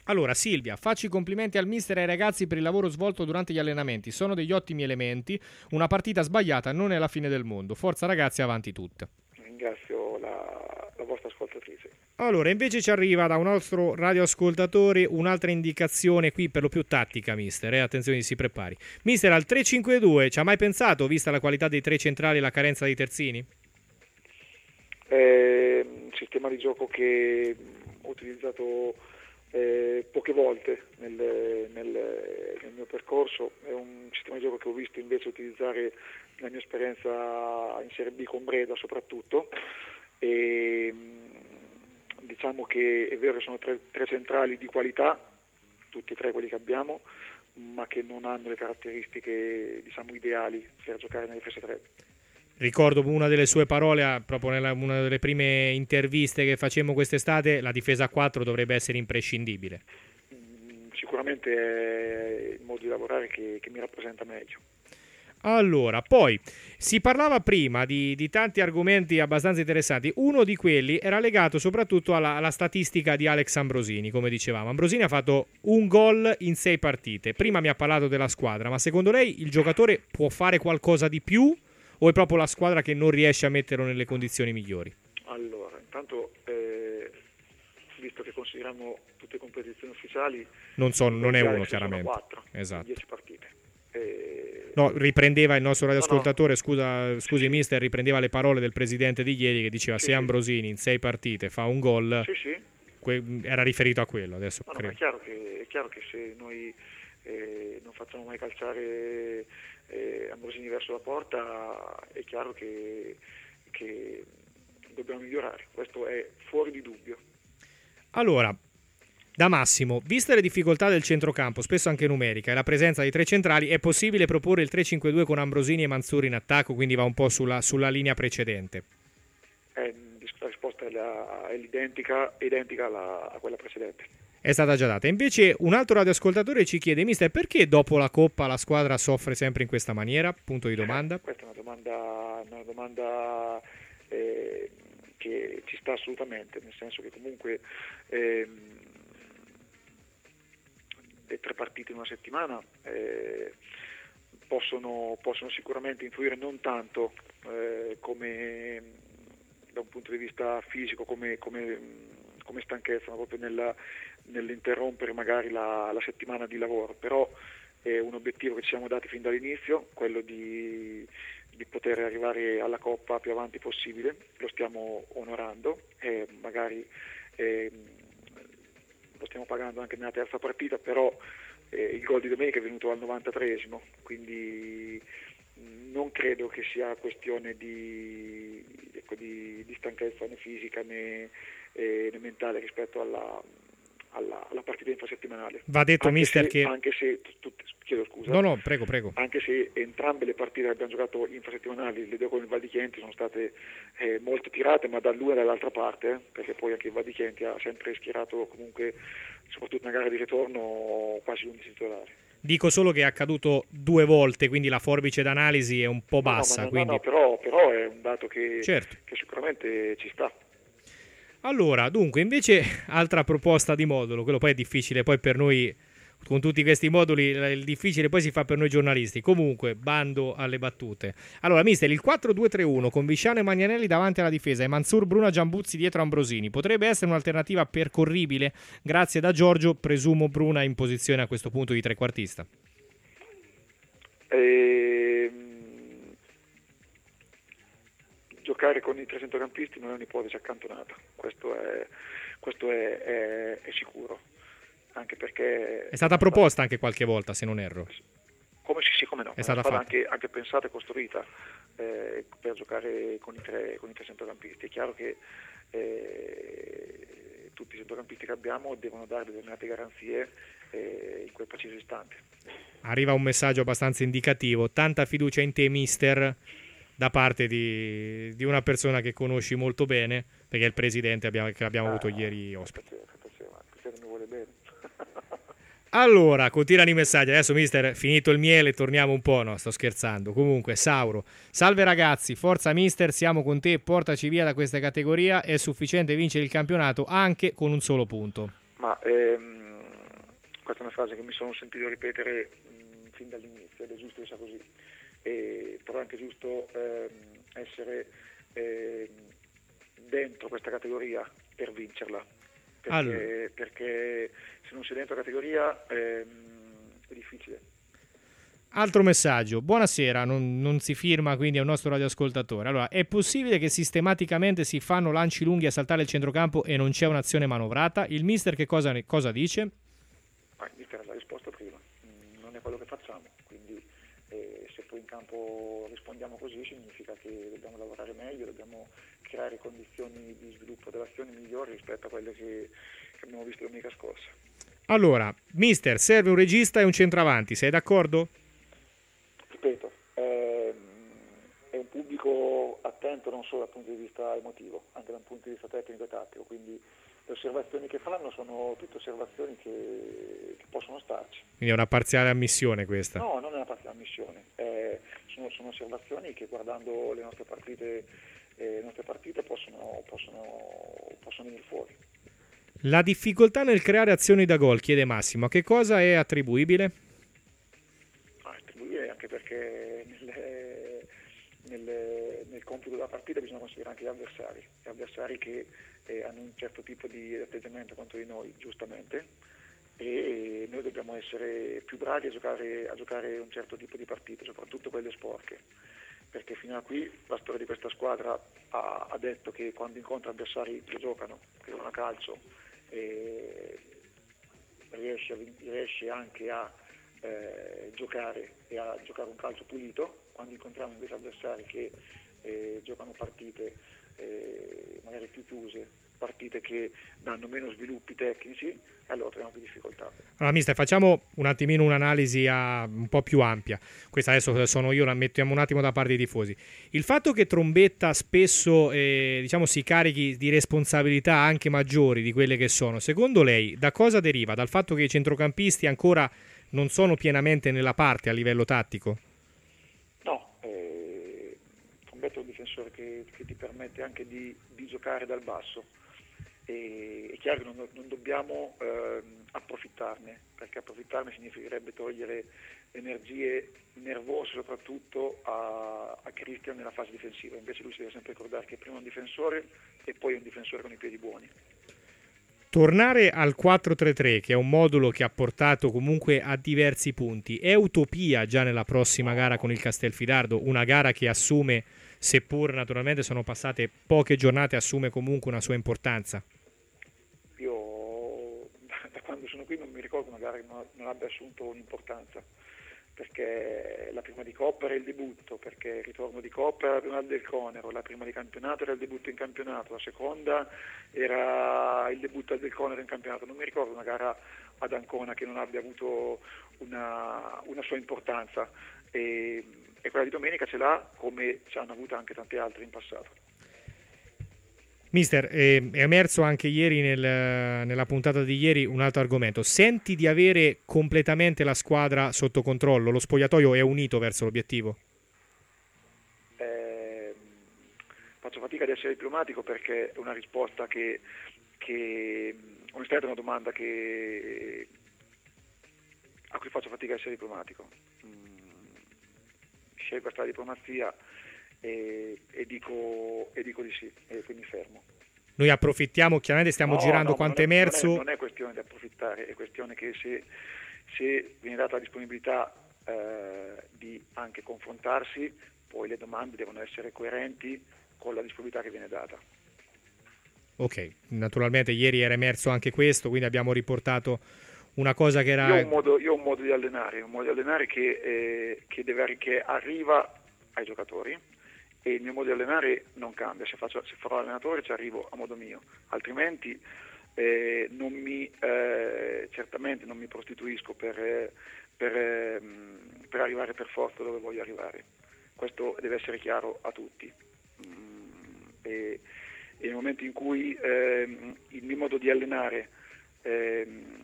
Allora, Silvia, faccio i complimenti al mister e ai ragazzi per il lavoro svolto durante gli allenamenti. Sono degli ottimi elementi. Una partita sbagliata non è la fine del mondo. Forza ragazzi, avanti tutte. Ringrazio la, la vostra ascoltatrice. Allora, invece ci arriva da un nostro radioascoltatore un'altra indicazione qui per lo più tattica, mister. Eh? Attenzione, si prepari. Mister, al tre cinque due ci ha mai pensato, vista la qualità dei tre centrali e la carenza dei terzini? È un sistema di gioco che ho utilizzato eh, poche volte nel, nel, nel mio percorso. È un sistema di gioco che ho visto invece utilizzare nella mia esperienza in Serie B con Breda soprattutto, e diciamo che è vero che sono tre, tre centrali di qualità, tutti e tre quelli che abbiamo, ma che non hanno le caratteristiche, diciamo, ideali per giocare nelle difesa tre. Ricordo una delle sue parole proprio nella una delle prime interviste che facemmo quest'estate: la difesa a quattro dovrebbe essere imprescindibile. Sicuramente è il modo di lavorare che, che mi rappresenta meglio. Allora, poi si parlava prima di, di tanti argomenti abbastanza interessanti. Uno di quelli era legato soprattutto alla, alla statistica di Alex Ambrosini, come dicevamo. Ambrosini ha fatto un gol in sei partite. Prima mi ha parlato della squadra, ma secondo lei il giocatore può fare qualcosa di più o è proprio la squadra che non riesce a metterlo nelle condizioni migliori? Allora, intanto, eh, visto che consideriamo tutte le competizioni ufficiali, non, so, non è uno, sono chiaramente. quattro, esatto. dieci partite. Eh, No, riprendeva il nostro radioascoltatore, no, no. scusa, scusi sì, mister, riprendeva le parole del presidente di ieri che diceva: sì, se Ambrosini in sei partite fa un gol, sì, sì. Que- era riferito a quello. Adesso no, no, credo. è, chiaro che, è chiaro che se noi eh, non facciamo mai calciare eh, Ambrosini verso la porta, è chiaro che, che dobbiamo migliorare, questo è fuori di dubbio. Allora, da Massimo, viste le difficoltà del centrocampo, spesso anche numerica, e la presenza di tre centrali, è possibile proporre il tre cinque due con Ambrosini e Manzuri in attacco, quindi va un po' sulla, sulla linea precedente? Eh, la risposta è, la, è identica, identica alla, a quella precedente. È stata già data. Invece un altro radioascoltatore ci chiede: mister, perché dopo la Coppa la squadra soffre sempre in questa maniera? Punto di domanda. Eh, questa è una domanda, una domanda eh, che ci sta assolutamente, nel senso che comunque eh, le tre partite in una settimana eh, possono, possono sicuramente influire non tanto eh, come da un punto di vista fisico come, come, come stanchezza, ma proprio nella, nell'interrompere magari la, la settimana di lavoro. Però è un obiettivo che ci siamo dati fin dall'inizio, quello di, di poter arrivare alla Coppa più avanti possibile. Lo stiamo onorando e magari eh, lo stiamo pagando anche nella terza partita, però eh, il gol di domenica è venuto al novantatreesimo, quindi non credo che sia questione di, ecco, di, di stanchezza né fisica né, eh, né mentale rispetto alla, alla, alla partita infrasettimanale. Va detto, anche mister, se, che... Anche se, tu, chiedo scusa. No, no, prego, prego. Anche se entrambe le partite che abbiamo giocato infrasettimanali, le due con il Val di Chienti, sono state eh, molto tirate, ma dall'una e dall'altra parte, eh, perché poi anche il Val di Chienti ha sempre schierato comunque, soprattutto nella gara di ritorno, quasi l'undici titolare. Dico solo che è accaduto due volte, quindi la forbice d'analisi è un po' bassa. No, no, quindi... no, no però, però è un dato che, certo. che sicuramente ci sta. Allora, dunque, invece, altra proposta di modulo, quello poi è difficile, poi per noi, con tutti questi moduli, il difficile poi si fa per noi giornalisti. Comunque, bando alle battute. Allora, mister, il quattro due tre uno con Visciano e Magnanelli davanti alla difesa e Mansur, Bruna, Giambuzzi dietro Ambrosini potrebbe essere un'alternativa percorribile? Grazie da Giorgio, presumo Bruna in posizione a questo punto di trequartista. Ehm... Giocare con i tre centrocampisti non è un'ipotesi accantonata, questo è, questo è, è, è sicuro, anche perché... È stata proposta anche qualche volta, se non erro. Come sì, sì, come no, è, è stata fatta. Anche, anche pensata e costruita eh, per giocare con i tre, con i tre centrocampisti. È chiaro che eh, tutti i centrocampisti che abbiamo devono dare determinate garanzie eh, in quel preciso istante. Arriva un messaggio abbastanza indicativo: tanta fiducia in te, mister, da parte di, di una persona che conosci molto bene, perché è il presidente abbiamo, che abbiamo ah, avuto ieri ospite. Mi vuole bene. Allora, continuano i messaggi. Adesso, mister, finito il miele, torniamo un po'. No, sto scherzando. Comunque, Sauro: salve ragazzi, forza mister, siamo con te, portaci via da questa categoria. È sufficiente vincere il campionato anche con un solo punto. Ma ehm, questa è una frase che mi sono sentito ripetere mh, fin dall'inizio ed è giusto che sia così, e, però è anche giusto ehm, essere ehm, dentro questa categoria per vincerla, perché, allora. perché se non sei dentro la categoria ehm, è difficile. Altro messaggio, buonasera, non, non si firma, quindi è un nostro radioascoltatore. Allora, è possibile che sistematicamente si fanno lanci lunghi a saltare il centrocampo e non c'è un'azione manovrata? Il mister che cosa, cosa dice? Ah, il mister l'ha risposto prima, non è quello che facciamo, quindi eh, se poi in campo rispondiamo così significa che dobbiamo lavorare meglio, dobbiamo creare condizioni di sviluppo dell'azione migliori rispetto a quelle che, che abbiamo visto domenica scorsa. Allora, mister, serve un regista e un centravanti, sei d'accordo? Ripeto, ehm, è un pubblico attento non solo dal punto di vista emotivo, anche dal punto di vista tecnico e tattico, quindi le osservazioni che fanno sono tutte osservazioni che, che possono starci. Quindi è una parziale ammissione questa? No, non è una parziale ammissione, eh, sono, sono osservazioni che guardando le nostre partite, eh, le nostre partite possono, possono, possono venire fuori. La difficoltà nel creare azioni da gol, chiede Massimo, a che cosa è attribuibile? Anche perché nel, nel, nel compito della partita bisogna considerare anche gli avversari, gli avversari che eh, hanno un certo tipo di atteggiamento contro di noi, giustamente, e noi dobbiamo essere più bravi a giocare, a giocare un certo tipo di partite, soprattutto quelle sporche, perché fino a qui la storia di questa squadra ha, ha detto che quando incontra avversari che giocano, che giocano a calcio, eh, riesce, a, riesce anche a Eh, giocare e a giocare un calcio pulito. Quando incontriamo invece avversari che eh, giocano partite eh, magari più chiuse, partite che danno meno sviluppi tecnici, allora troviamo più difficoltà. Allora mister, facciamo un attimino un'analisi a, un po' più ampia. Questa adesso sono io, la mettiamo un attimo da parte dei tifosi. Il fatto che Trombetta spesso eh, diciamo si carichi di responsabilità anche maggiori di quelle che sono, secondo lei da cosa deriva? Dal fatto che i centrocampisti ancora non sono pienamente nella parte a livello tattico? No, eh, Trombetta è un difensore che, che ti permette anche di, di giocare dal basso, e è chiaro che non, non dobbiamo eh, approfittarne, perché approfittarne significherebbe togliere energie nervose soprattutto a, a Cristian nella fase difensiva. Invece lui si deve sempre ricordare che prima è un difensore e poi è un difensore con i piedi buoni. Tornare al quattro tre tre, che è un modulo che ha portato comunque a diversi punti, è utopia già nella prossima gara con il Castelfidardo, una gara che assume, seppur naturalmente sono passate poche giornate, assume comunque una sua importanza? Io da quando sono qui non mi ricordo una gara che non, non abbia assunto un'importanza, perché la prima di Coppa era il debutto, perché il ritorno di Coppa era la prima del Conero, la prima di campionato era il debutto in campionato, la seconda era il debutto del Conero in campionato. Non mi ricordo una gara ad Ancona che non abbia avuto una, una sua importanza, e, e quella di domenica ce l'ha, come ce l'hanno avuta anche tante altre in passato. Mister, eh, è emerso anche ieri nel, nella puntata di ieri un altro argomento. Senti di avere completamente la squadra sotto controllo? Lo spogliatoio è unito verso l'obiettivo? Eh, faccio fatica ad essere diplomatico perché è una risposta che, che onestamente è una domanda che, a cui faccio fatica ad essere diplomatico. Mm, scelgo questa diplomazia E, e, dico, e dico di sì, e quindi fermo. Noi approfittiamo, chiaramente stiamo no, girando no, quanto è non è, emerso. Non è, non è questione di approfittare, è questione che se, se viene data la disponibilità eh, di anche confrontarsi, poi le domande devono essere coerenti con la disponibilità che viene data. Ok, naturalmente ieri era emerso anche questo, quindi abbiamo riportato una cosa che era... Io ho un modo, io ho un modo di allenare, un modo di allenare che, eh, che, deve, che arriva ai giocatori, e il mio modo di allenare non cambia. Se, faccio, se farò allenatore ci arrivo a modo mio, altrimenti eh, non mi, eh, certamente non mi prostituisco per, per, eh, per arrivare per forza dove voglio arrivare. Questo deve essere chiaro a tutti. Mm, e, e nel momento in cui eh, il mio modo di allenare eh,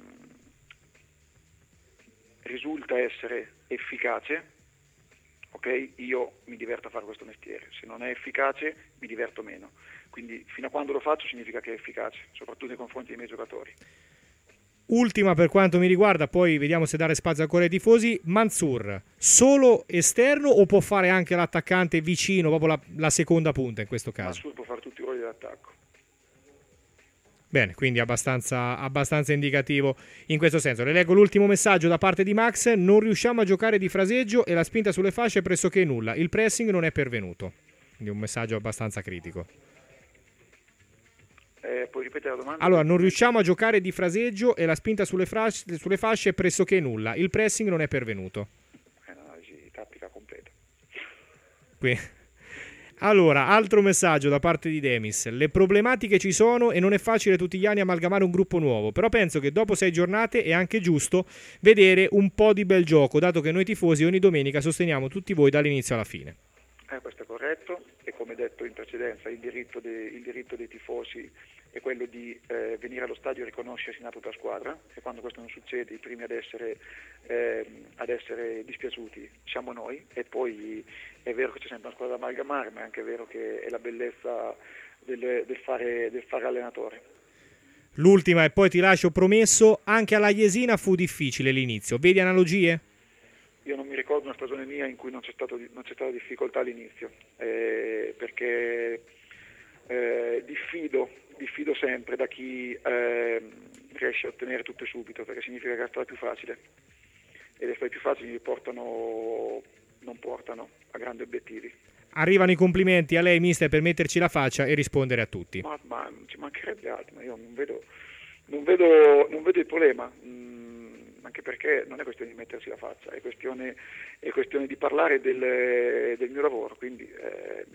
risulta essere efficace, ok, io mi diverto a fare questo mestiere. Se non è efficace mi diverto meno, quindi fino a quando lo faccio significa che è efficace, soprattutto nei confronti dei miei giocatori. ultima per quanto mi riguarda, poi vediamo se dare spazio ancora ai tifosi. Mansour, solo esterno o può fare anche l'attaccante vicino, proprio la, la seconda punta in questo caso? Mansour può fare tutti i ruoli dell'attacco. Bene, quindi abbastanza, abbastanza indicativo in questo senso. Le leggo l'ultimo messaggio da parte di Max. Non riusciamo a giocare di fraseggio e la spinta sulle fasce è pressoché nulla. Il pressing non è pervenuto. Quindi un messaggio abbastanza critico. Eh, puoi ripetere la domanda? Allora, non riusciamo a giocare di fraseggio e la spinta sulle, fasce, sulle fasce è pressoché nulla. Il pressing non è pervenuto. È un'analisi tattica completa. Qui. Allora, altro messaggio da parte di Demis. Le problematiche ci sono e non è facile tutti gli anni amalgamare un gruppo nuovo, però penso che dopo sei giornate è anche giusto vedere un po' di bel gioco, dato che noi tifosi ogni domenica sosteniamo tutti voi dall'inizio alla fine. Eh, questo è corretto, e come detto in precedenza il diritto, de, il diritto dei tifosi è quello di eh, venire allo stadio e riconoscersi nella propria squadra, e quando questo non succede i primi ad essere, eh, ad essere dispiaciuti siamo noi, e poi è vero che c'è sempre una squadra da amalgamare, ma è anche vero che è la bellezza del, del, fare, del fare allenatore. L'ultima, e poi ti lascio promesso, anche alla Jesina fu difficile l'inizio, vedi analogie? Io non mi ricordo una stagione mia in cui non c'è, stato, non c'è stata difficoltà all'inizio, eh, perché eh, diffido, diffido sempre da chi eh, riesce a ottenere tutto subito, perché significa che la strada è più facile, e le strade più facili portano, non portano a grandi obiettivi. Arrivano i complimenti a lei, mister, per metterci la faccia e rispondere a tutti. Ma, ma ci mancherebbe altro, ma io non vedo, non vedo, non vedo il problema. Mm, anche perché non è questione di mettersi la faccia, è questione, è questione di parlare del, del mio lavoro, quindi eh,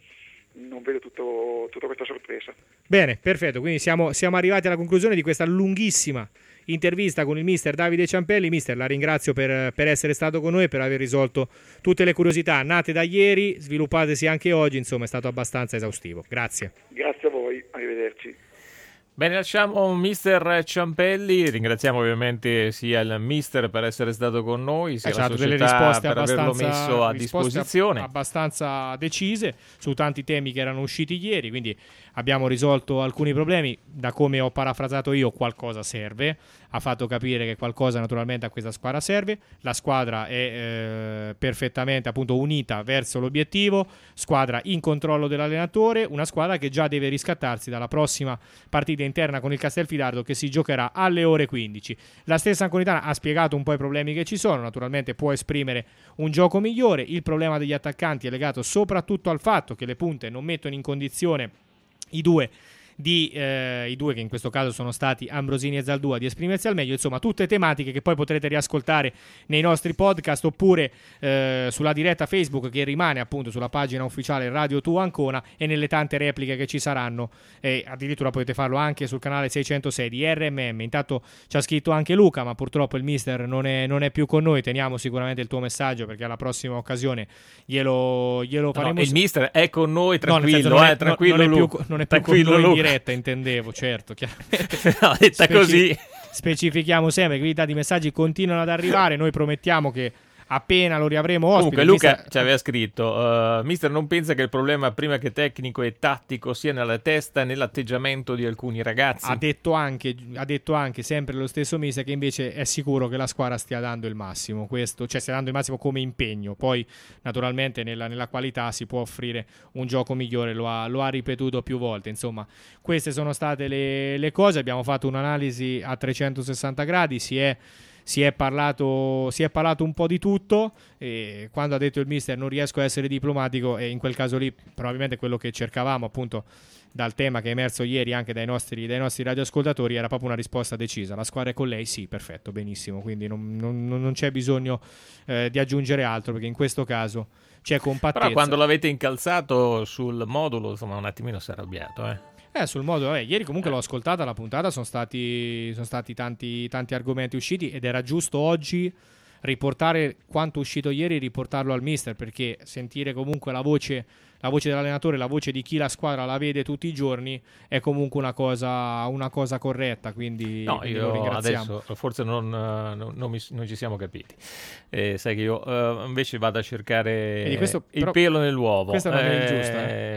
non vedo tutto, tutta questa sorpresa. Bene, perfetto, quindi siamo, siamo arrivati alla conclusione di questa lunghissima intervista con il mister Davide Ciampelli. Mister, la ringrazio per, per essere stato con noi e per aver risolto tutte le curiosità nate da ieri, sviluppatesi anche oggi, insomma è stato abbastanza esaustivo. Grazie. Grazie a voi, arrivederci. Bene, lasciamo mister Ciampelli, ringraziamo ovviamente sia il mister per essere stato con noi, sia la società delle risposte per averlo messo a disposizione. Abbastanza decise su tanti temi che erano usciti ieri, quindi abbiamo risolto alcuni problemi. Da come ho parafrasato io, qualcosa serve, ha fatto capire che qualcosa naturalmente a questa squadra serve, la squadra è eh, perfettamente appunto unita verso l'obiettivo, squadra in controllo dell'allenatore, una squadra che già deve riscattarsi dalla prossima partita interna con il Castelfidardo che si giocherà alle ore quindici. La stessa Anconitana ha spiegato un po' i problemi che ci sono, naturalmente può esprimere un gioco migliore, il problema degli attaccanti è legato soprattutto al fatto che le punte non mettono in condizione i due di eh, i due che in questo caso sono stati Ambrosini e Zaldua di esprimersi al meglio, insomma tutte tematiche che poi potrete riascoltare nei nostri podcast oppure eh, sulla diretta Facebook che rimane appunto sulla pagina ufficiale Radio due Ancona e nelle tante repliche che ci saranno, e addirittura potete farlo anche sul canale seicentosei di R M M. Intanto ci ha scritto anche Luca, ma purtroppo il mister non è, non è più con noi, teniamo sicuramente il tuo messaggio perché alla prossima occasione glielo, glielo faremo. No, il mister è con noi, tranquillo, no, eh, tranquillo non, non è Luca, più, non è più con noi in diretta, intendevo, certo, chiaramente. No, detta Speci- così. Specifichiamo sempre che i tanti messaggi continuano ad arrivare, noi promettiamo che appena lo riavremo ospite. Comunque Luca mister... ci aveva scritto uh, mister non pensa che il problema prima che tecnico e tattico sia nella testa e nell'atteggiamento di alcuni ragazzi? Ha detto anche, ha detto anche sempre lo stesso mister che invece è sicuro che la squadra stia dando il massimo, questo, cioè stia dando il massimo come impegno, poi naturalmente nella, nella qualità si può offrire un gioco migliore, lo ha, lo ha ripetuto più volte. Insomma, queste sono state le, le cose, abbiamo fatto un'analisi a trecentosessanta gradi, si è Si è, parlato, si è parlato un po' di tutto, e quando ha detto il mister non riesco a essere diplomatico, e in quel caso lì probabilmente quello che cercavamo appunto dal tema che è emerso ieri anche dai nostri, dai nostri radioascoltatori era proprio una risposta decisa. La squadra è con lei? Sì, perfetto, benissimo, quindi non, non, non c'è bisogno eh, di aggiungere altro perché in questo caso c'è compattezza. Però quando l'avete incalzato sul modulo insomma un attimino si è arrabbiato, eh Eh, sul modo, eh, ieri comunque l'ho ascoltata la puntata, sono stati, sono stati tanti, tanti argomenti usciti ed era giusto oggi riportare quanto uscito ieri, riportarlo al mister, perché sentire comunque la voce, la voce dell'allenatore, la voce di chi la squadra la vede tutti i giorni è comunque una cosa, una cosa corretta, quindi, no, quindi io lo ringraziamo. Adesso forse non, non, non, mi, non ci siamo capiti, eh, sai che io uh, invece vado a cercare questo, il però, pelo nell'uovo. Questo non è eh, ingiusto, eh.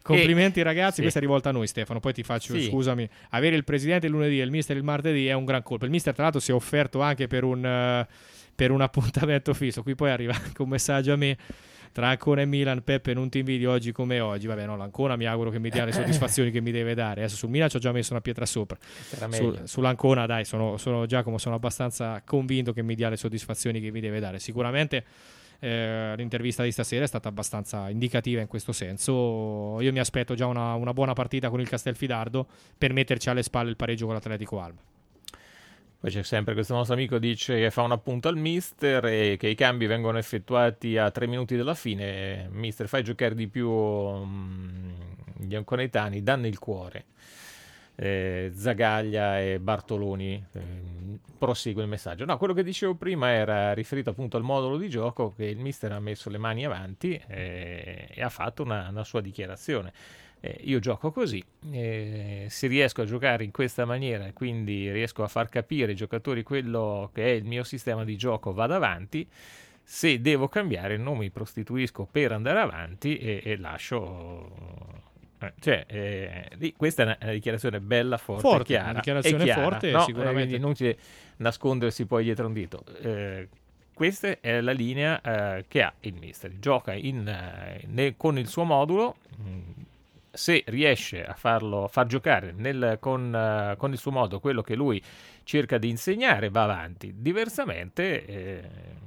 Complimenti ragazzi, sì. questa è rivolta a noi Stefano, poi ti faccio, Sì. scusami, avere il presidente il lunedì e il mister il martedì è un gran colpo. Il mister tra l'altro si è offerto anche per un, uh, per un appuntamento fisso, qui poi arriva anche un messaggio a me, tra Ancona e Milan, Peppe non ti invidi oggi come oggi, vabbè no, l'Ancona mi auguro che mi dia le soddisfazioni che mi deve dare, adesso sul Milan ci ho già messo una pietra sopra, Sul, sull'Ancona dai, sono, sono Giacomo, sono abbastanza convinto che mi dia le soddisfazioni che mi deve dare, sicuramente eh, l'intervista di stasera è stata abbastanza indicativa in questo senso, io mi aspetto già una, una buona partita con il Castelfidardo per metterci alle spalle il pareggio con l'Atletico Alba. Poi c'è sempre questo nostro amico dice che fa un appunto al mister e che i cambi vengono effettuati a tre minuti dalla fine. Mister, fai giocare di più um, gli anconetani, danno il cuore. Eh, Zagaglia e Bartoloni, eh, prosegue il messaggio. No, quello che dicevo prima era riferito appunto al modulo di gioco che il mister ha messo le mani avanti eh, e ha fatto una, una sua dichiarazione. Eh, io gioco così, eh, se riesco a giocare in questa maniera, quindi riesco a far capire ai giocatori quello che è il mio sistema di gioco, vado avanti. Se devo cambiare non mi prostituisco per andare avanti e, e lascio eh, cioè eh, lì, questa è una, una dichiarazione bella, forte, forte chiara, una dichiarazione chiara, forte no? sicuramente eh, inutile nascondersi poi dietro un dito. eh, Questa è la linea eh, che ha il mister, gioca in, eh, nel, con il suo modulo. mh, Se riesce a farlo a far giocare nel, con, uh, con il suo modo quello che lui cerca di insegnare, va avanti. Diversamente, eh,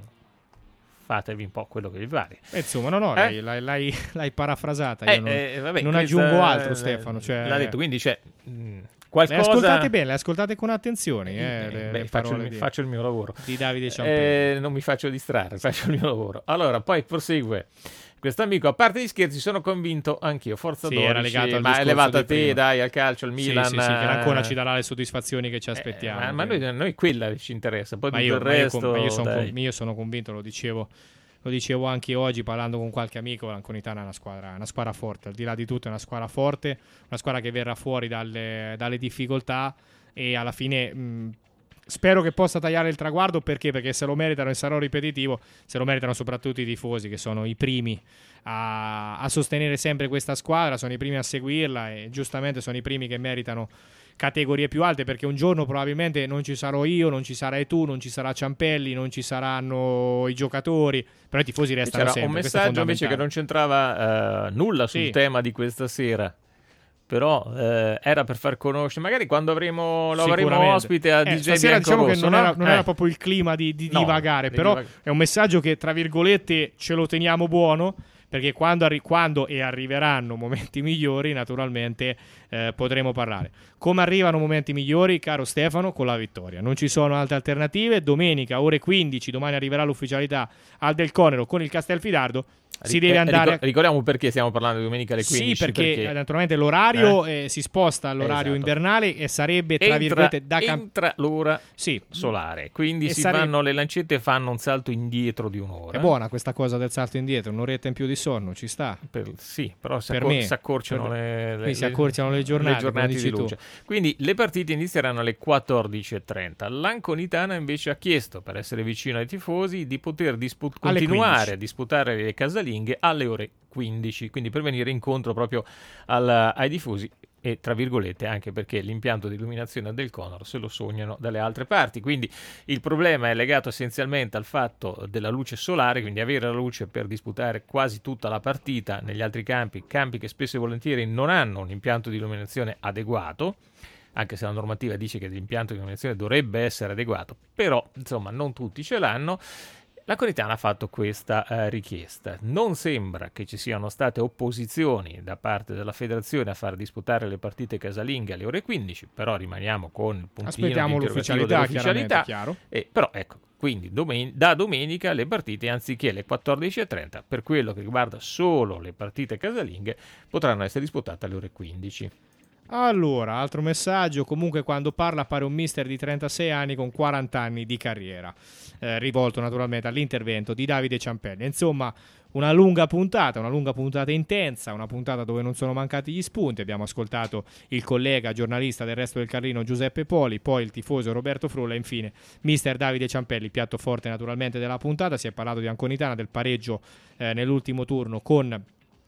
fatevi un po' quello che vi pare. Eh, insomma, no, no, Eh? l'hai, l'hai, l'hai parafrasata. Eh, Io non, eh, vabbè, non questa- aggiungo altro, Stefano. Cioè, l'ha detto, quindi c'è mh, le qualcosa. ascoltate bene, le ascoltate con attenzione. Eh, Eh, le- beh, le faccio, parole il, di, faccio il mio lavoro. di Davide Ciampelli. Eh, non mi faccio distrarre, faccio il mio lavoro. Allora, poi prosegue. Questo amico, a parte gli scherzi, sono convinto anch'io. Forza Sì, dodici, era legato al ma è discorso levato a di te, prima. dai, al calcio, al Sì, Milan. sì, sì, che ancora eh, ci darà le soddisfazioni che ci aspettiamo. ma, ma quindi. noi, noi quella ci interessa, poi Ma tutto io, il ma io resto. con- ma io sono dai. con- io sono convinto, lo dicevo, lo dicevo anche oggi parlando con qualche amico, l'Anconitana è una squadra, una squadra forte, al di là di tutto è una squadra forte, una squadra che verrà fuori dalle, dalle difficoltà e alla fine mh, spero che possa tagliare il traguardo, perché? Perché se lo meritano, e sarò ripetitivo, se lo meritano soprattutto i tifosi, che sono i primi a, a sostenere sempre questa squadra, sono i primi a seguirla e giustamente sono i primi che meritano categorie più alte, perché un giorno probabilmente non ci sarò io, non ci sarai tu, non ci sarà Ciampelli, non ci saranno i giocatori, però i tifosi restano C'era sempre. un questo è messaggio invece che fondamentale. non c'entrava eh, nulla sul Sì. tema di questa sera. Però eh, era per far conoscere, magari quando avremo, lo avremo Sicuramente. ospite a Eh, D J stasera diciamo che Biancorosso, non, no? era, non Eh. era proprio il clima di, di No, divagare, di però divag- è un messaggio che tra virgolette ce lo teniamo buono, perché quando, arri- quando e arriveranno momenti migliori naturalmente eh, potremo parlare. Come arrivano momenti migliori, caro Stefano? Con la vittoria, non ci sono altre alternative. Domenica ore quindici, domani arriverà l'ufficialità al Del Conero con il Castelfidardo. Si deve Eh, andare ricor- ricordiamo perché stiamo parlando di domenica alle quindici. Sì, perché, eh, naturalmente l'orario eh, si sposta all'orario Esatto. invernale e sarebbe tra entra, virgolette da camp- entra l'ora sì. solare, quindi E si sarebbe- fanno le lancette e fanno un salto indietro di un'ora. È buona questa cosa del salto indietro, un'oretta in più di sonno, ci sta. Per- sì, però si, Per accor- me. si accorciano Per- le, Qui le- si accorciano le giornate, le giornate come di dici tu. luce. Quindi le partite inizieranno alle quattordici e trenta. L'Anconitana invece ha chiesto, per essere vicino ai tifosi, di poter dispu- Alle continuare quindici. a disputare le casalinghe alle ore quindici, quindi per venire incontro proprio al- ai tifosi e tra virgolette anche perché l'impianto di illuminazione del Conor se lo sognano dalle altre parti, quindi il problema è legato essenzialmente al fatto della luce solare, quindi avere la luce per disputare quasi tutta la partita negli altri campi, campi che spesso e volentieri non hanno un impianto di illuminazione adeguato, anche se la normativa dice che l'impianto di illuminazione dovrebbe essere adeguato, però insomma non tutti ce l'hanno. La Conitana ha fatto questa eh, richiesta. Non sembra che ci siano state opposizioni da parte della federazione a far disputare le partite casalinghe alle ore quindici, però rimaniamo con il puntino Aspettiamo di interrogativo l'ufficialità, dell'ufficialità. chiaramente, chiaro. Eh, però ecco, quindi domen- da domenica le partite anziché le quattordici e trenta, per quello che riguarda solo le partite casalinghe, potranno essere disputate alle ore quindici. Allora, altro messaggio, comunque quando parla pare un mister di trentasei anni con quaranta anni di carriera, eh, rivolto naturalmente all'intervento di Davide Ciampelli. Insomma, una lunga puntata, una lunga puntata intensa, una puntata dove non sono mancati gli spunti. Abbiamo ascoltato il collega giornalista del Resto del Carlino Giuseppe Poli, poi il tifoso Roberto Frulla e infine mister Davide Ciampelli, piatto forte naturalmente della puntata. Si è parlato di Anconitana, del pareggio eh, nell'ultimo turno con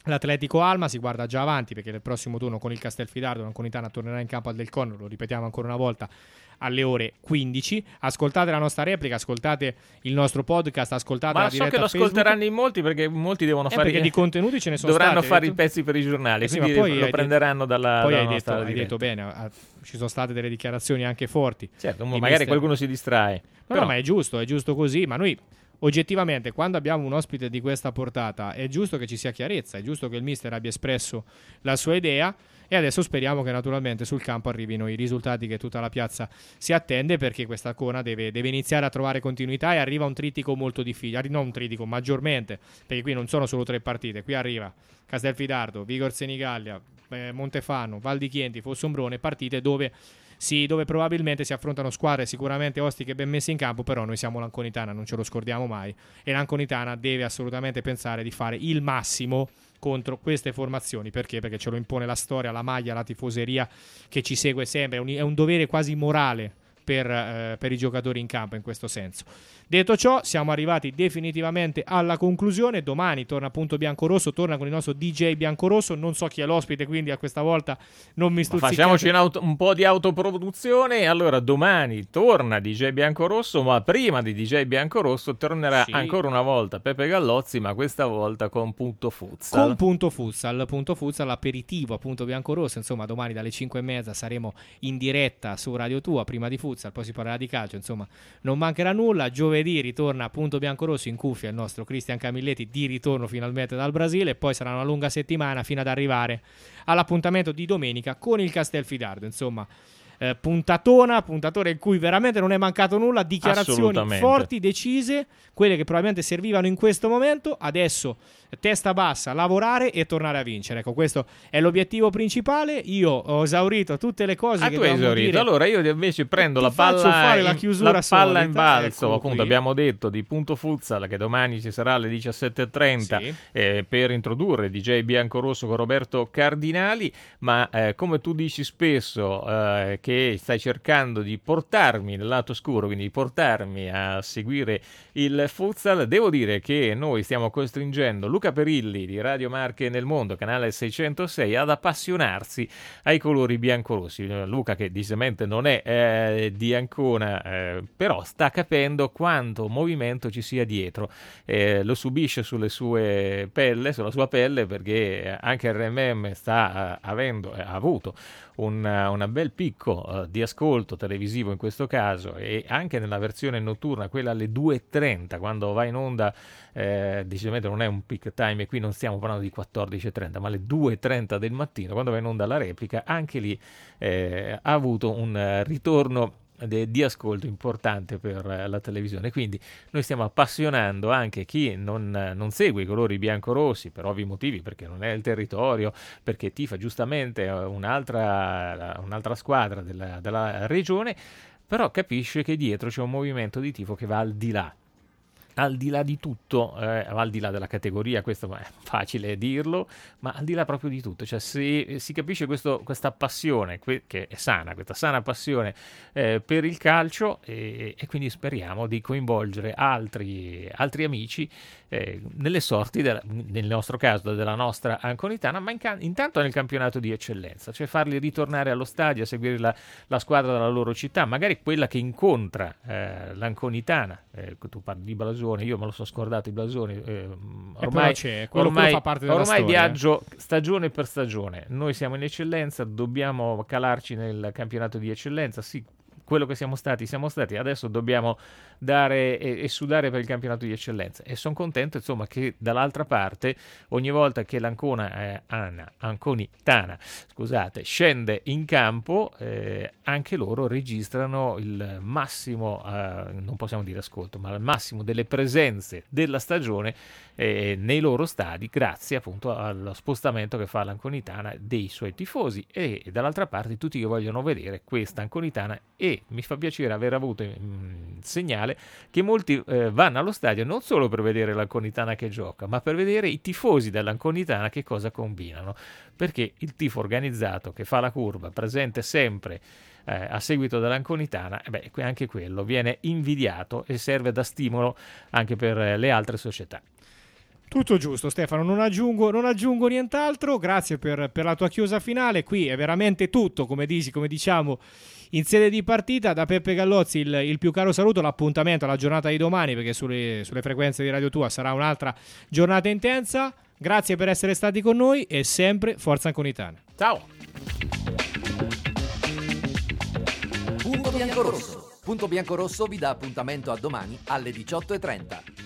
l'Atletico Alma, si guarda già avanti perché nel prossimo turno con il Castelfidardo l'Anconitana tornerà in campo al Del Conno, lo ripetiamo ancora una volta, alle ore quindici. Ascoltate la nostra replica, ascoltate il nostro podcast, ascoltate ma la so diretta che lo Facebook. ascolteranno in molti perché molti devono eh, fare perché di contenuti ce ne sono dovranno stati, fare detto... i pezzi per i giornali, eh sì, quindi poi lo prenderanno detto, dalla, poi dalla hai, nostra detto, hai detto bene, a, ci sono state delle dichiarazioni anche forti, certo, magari qualcuno si distrae, no, però... no, ma è giusto, è giusto così, ma noi oggettivamente quando abbiamo un ospite di questa portata è giusto che ci sia chiarezza, è giusto che il mister abbia espresso la sua idea e adesso speriamo che naturalmente sul campo arrivino i risultati che tutta la piazza si attende, perché questa Ancona deve, deve iniziare a trovare continuità e arriva un trittico molto difficile, non un trittico, maggiormente, perché qui non sono solo tre partite, qui arriva Castelfidardo, Vigor Senigallia, eh, Montefano, Val di Chienti, Fossombrone, partite dove Sì, dove probabilmente si affrontano squadre sicuramente ostiche ben messe in campo, però noi siamo l'Anconitana, non ce lo scordiamo mai, e l'Anconitana deve assolutamente pensare di fare il massimo contro queste formazioni. Perché? Perché ce lo impone la storia, la maglia, la tifoseria che ci segue sempre, è un, è un dovere quasi morale per, eh, per i giocatori in campo in questo senso. Detto ciò, siamo arrivati definitivamente alla conclusione. Domani torna Punto Biancorosso, torna con il nostro D J Biancorosso, non so chi è l'ospite, quindi a questa volta non mi stuzzicate. Facciamoci un, auto, un po' di autoproduzione. Allora domani torna D J Biancorosso, ma prima di D J Biancorosso tornerà sì. ancora una volta Pepe Gallozzi, ma questa volta con Punto Futsal. Con Punto Futsal, Punto Futsal, aperitivo a Punto Biancorosso. Insomma, domani dalle cinque e mezza saremo in diretta su Radio Tua, prima di Futsal, poi si parlerà di calcio, insomma non mancherà nulla. Giovedì ritorna a Punto Biancorosso in cuffia il nostro Cristian Camilletti, di ritorno finalmente dal Brasile, e poi sarà una lunga settimana fino ad arrivare all'appuntamento di domenica con il Castelfidardo. Insomma, eh, puntatona, puntatore in cui veramente non è mancato nulla, dichiarazioni forti, decise, quelle che probabilmente servivano in questo momento. Adesso testa bassa, lavorare e tornare a vincere. Ecco, questo è l'obiettivo principale. Io ho esaurito tutte le cose ah, che tu hai esaurito. dire. Allora io invece prendo la faccio palla, fare in, la chiusura la palla solita. in balzo. Ecco, appunto qui. Abbiamo detto di Punto Futsal che domani ci sarà alle diciassette e trenta, sì. eh, per introdurre D J Biancorosso con Roberto Cardinali, ma eh, come tu dici spesso, eh, che stai cercando di portarmi nel lato scuro, quindi di portarmi a seguire il futsal, devo dire che noi stiamo costringendo Luca Perilli di Radio Marche nel Mondo, canale seicentosei, ad appassionarsi ai colori biancorossi. Luca, che decisamente non è eh, di Ancona, eh, però sta capendo quanto movimento ci sia dietro, eh, lo subisce sulle sue pelle, sulla sua pelle, perché anche R M M sta eh, avendo, eh, ha avuto un una bel picco uh, di ascolto televisivo in questo caso, e anche nella versione notturna, quella alle due e trenta, quando va in onda, eh, decisamente non è un peak time, e qui non stiamo parlando di quattordici e trenta, ma alle due e trenta del mattino, quando va in onda la replica, anche lì eh, ha avuto un uh, ritorno di ascolto importante per la televisione. Quindi noi stiamo appassionando anche chi non, non segue i colori biancorossi per ovvi motivi, perché non è il territorio, perché tifa giustamente un'altra, un'altra squadra della, della regione, però capisce che dietro c'è un movimento di tifo che va al di là al di là di tutto, eh, al di là della categoria, questo è facile dirlo, ma al di là proprio di tutto, cioè se si capisce questo, questa passione, que- che è sana, questa sana passione eh, per il calcio, e, e quindi speriamo di coinvolgere altri, altri amici eh, nelle sorti, del, nel nostro caso della nostra Anconitana, ma in ca- intanto nel campionato di eccellenza, cioè farli ritornare allo stadio a seguire la, la squadra della loro città, magari quella che incontra eh, l'Anconitana. Eh, tu parli di blasone, io me lo sono scordato i blasoni, eh, ormai, c'è, quello, ormai, quello fa parte della ormai storia. viaggio stagione per stagione, noi siamo in eccellenza, dobbiamo calarci nel campionato di eccellenza, sì, quello che siamo stati siamo stati, adesso dobbiamo dare e, e sudare per il campionato di eccellenza, e sono contento insomma che dall'altra parte ogni volta che l'Ancona eh, Anna, Anconitana scusate scende in campo, eh, anche loro registrano il massimo, eh, non possiamo dire ascolto, ma il massimo delle presenze della stagione eh, nei loro stadi, grazie appunto allo spostamento che fa l'Anconitana dei suoi tifosi, e, e dall'altra parte tutti che vogliono vedere questa Anconitana. E mi fa piacere aver avuto mh, segnale che molti eh, vanno allo stadio non solo per vedere l'Anconitana che gioca, ma per vedere i tifosi dell'Anconitana che cosa combinano, perché il tifo organizzato che fa la curva, presente sempre eh, a seguito dell'Anconitana, eh beh, anche quello viene invidiato e serve da stimolo anche per eh, le altre società. Tutto giusto Stefano, non aggiungo, non aggiungo nient'altro, grazie per, per la tua chiusa finale, qui è veramente tutto, come dici, come diciamo, in sede di partita. Da Peppe Gallozzi il, il più caro saluto, l'appuntamento alla giornata di domani, perché sulle, sulle frequenze di Radio Tua sarà un'altra giornata intensa. Grazie per essere stati con noi e sempre Forza Anconitana. Ciao. Punto Biancorosso. Punto Biancorosso vi dà appuntamento a domani alle diciotto e trenta.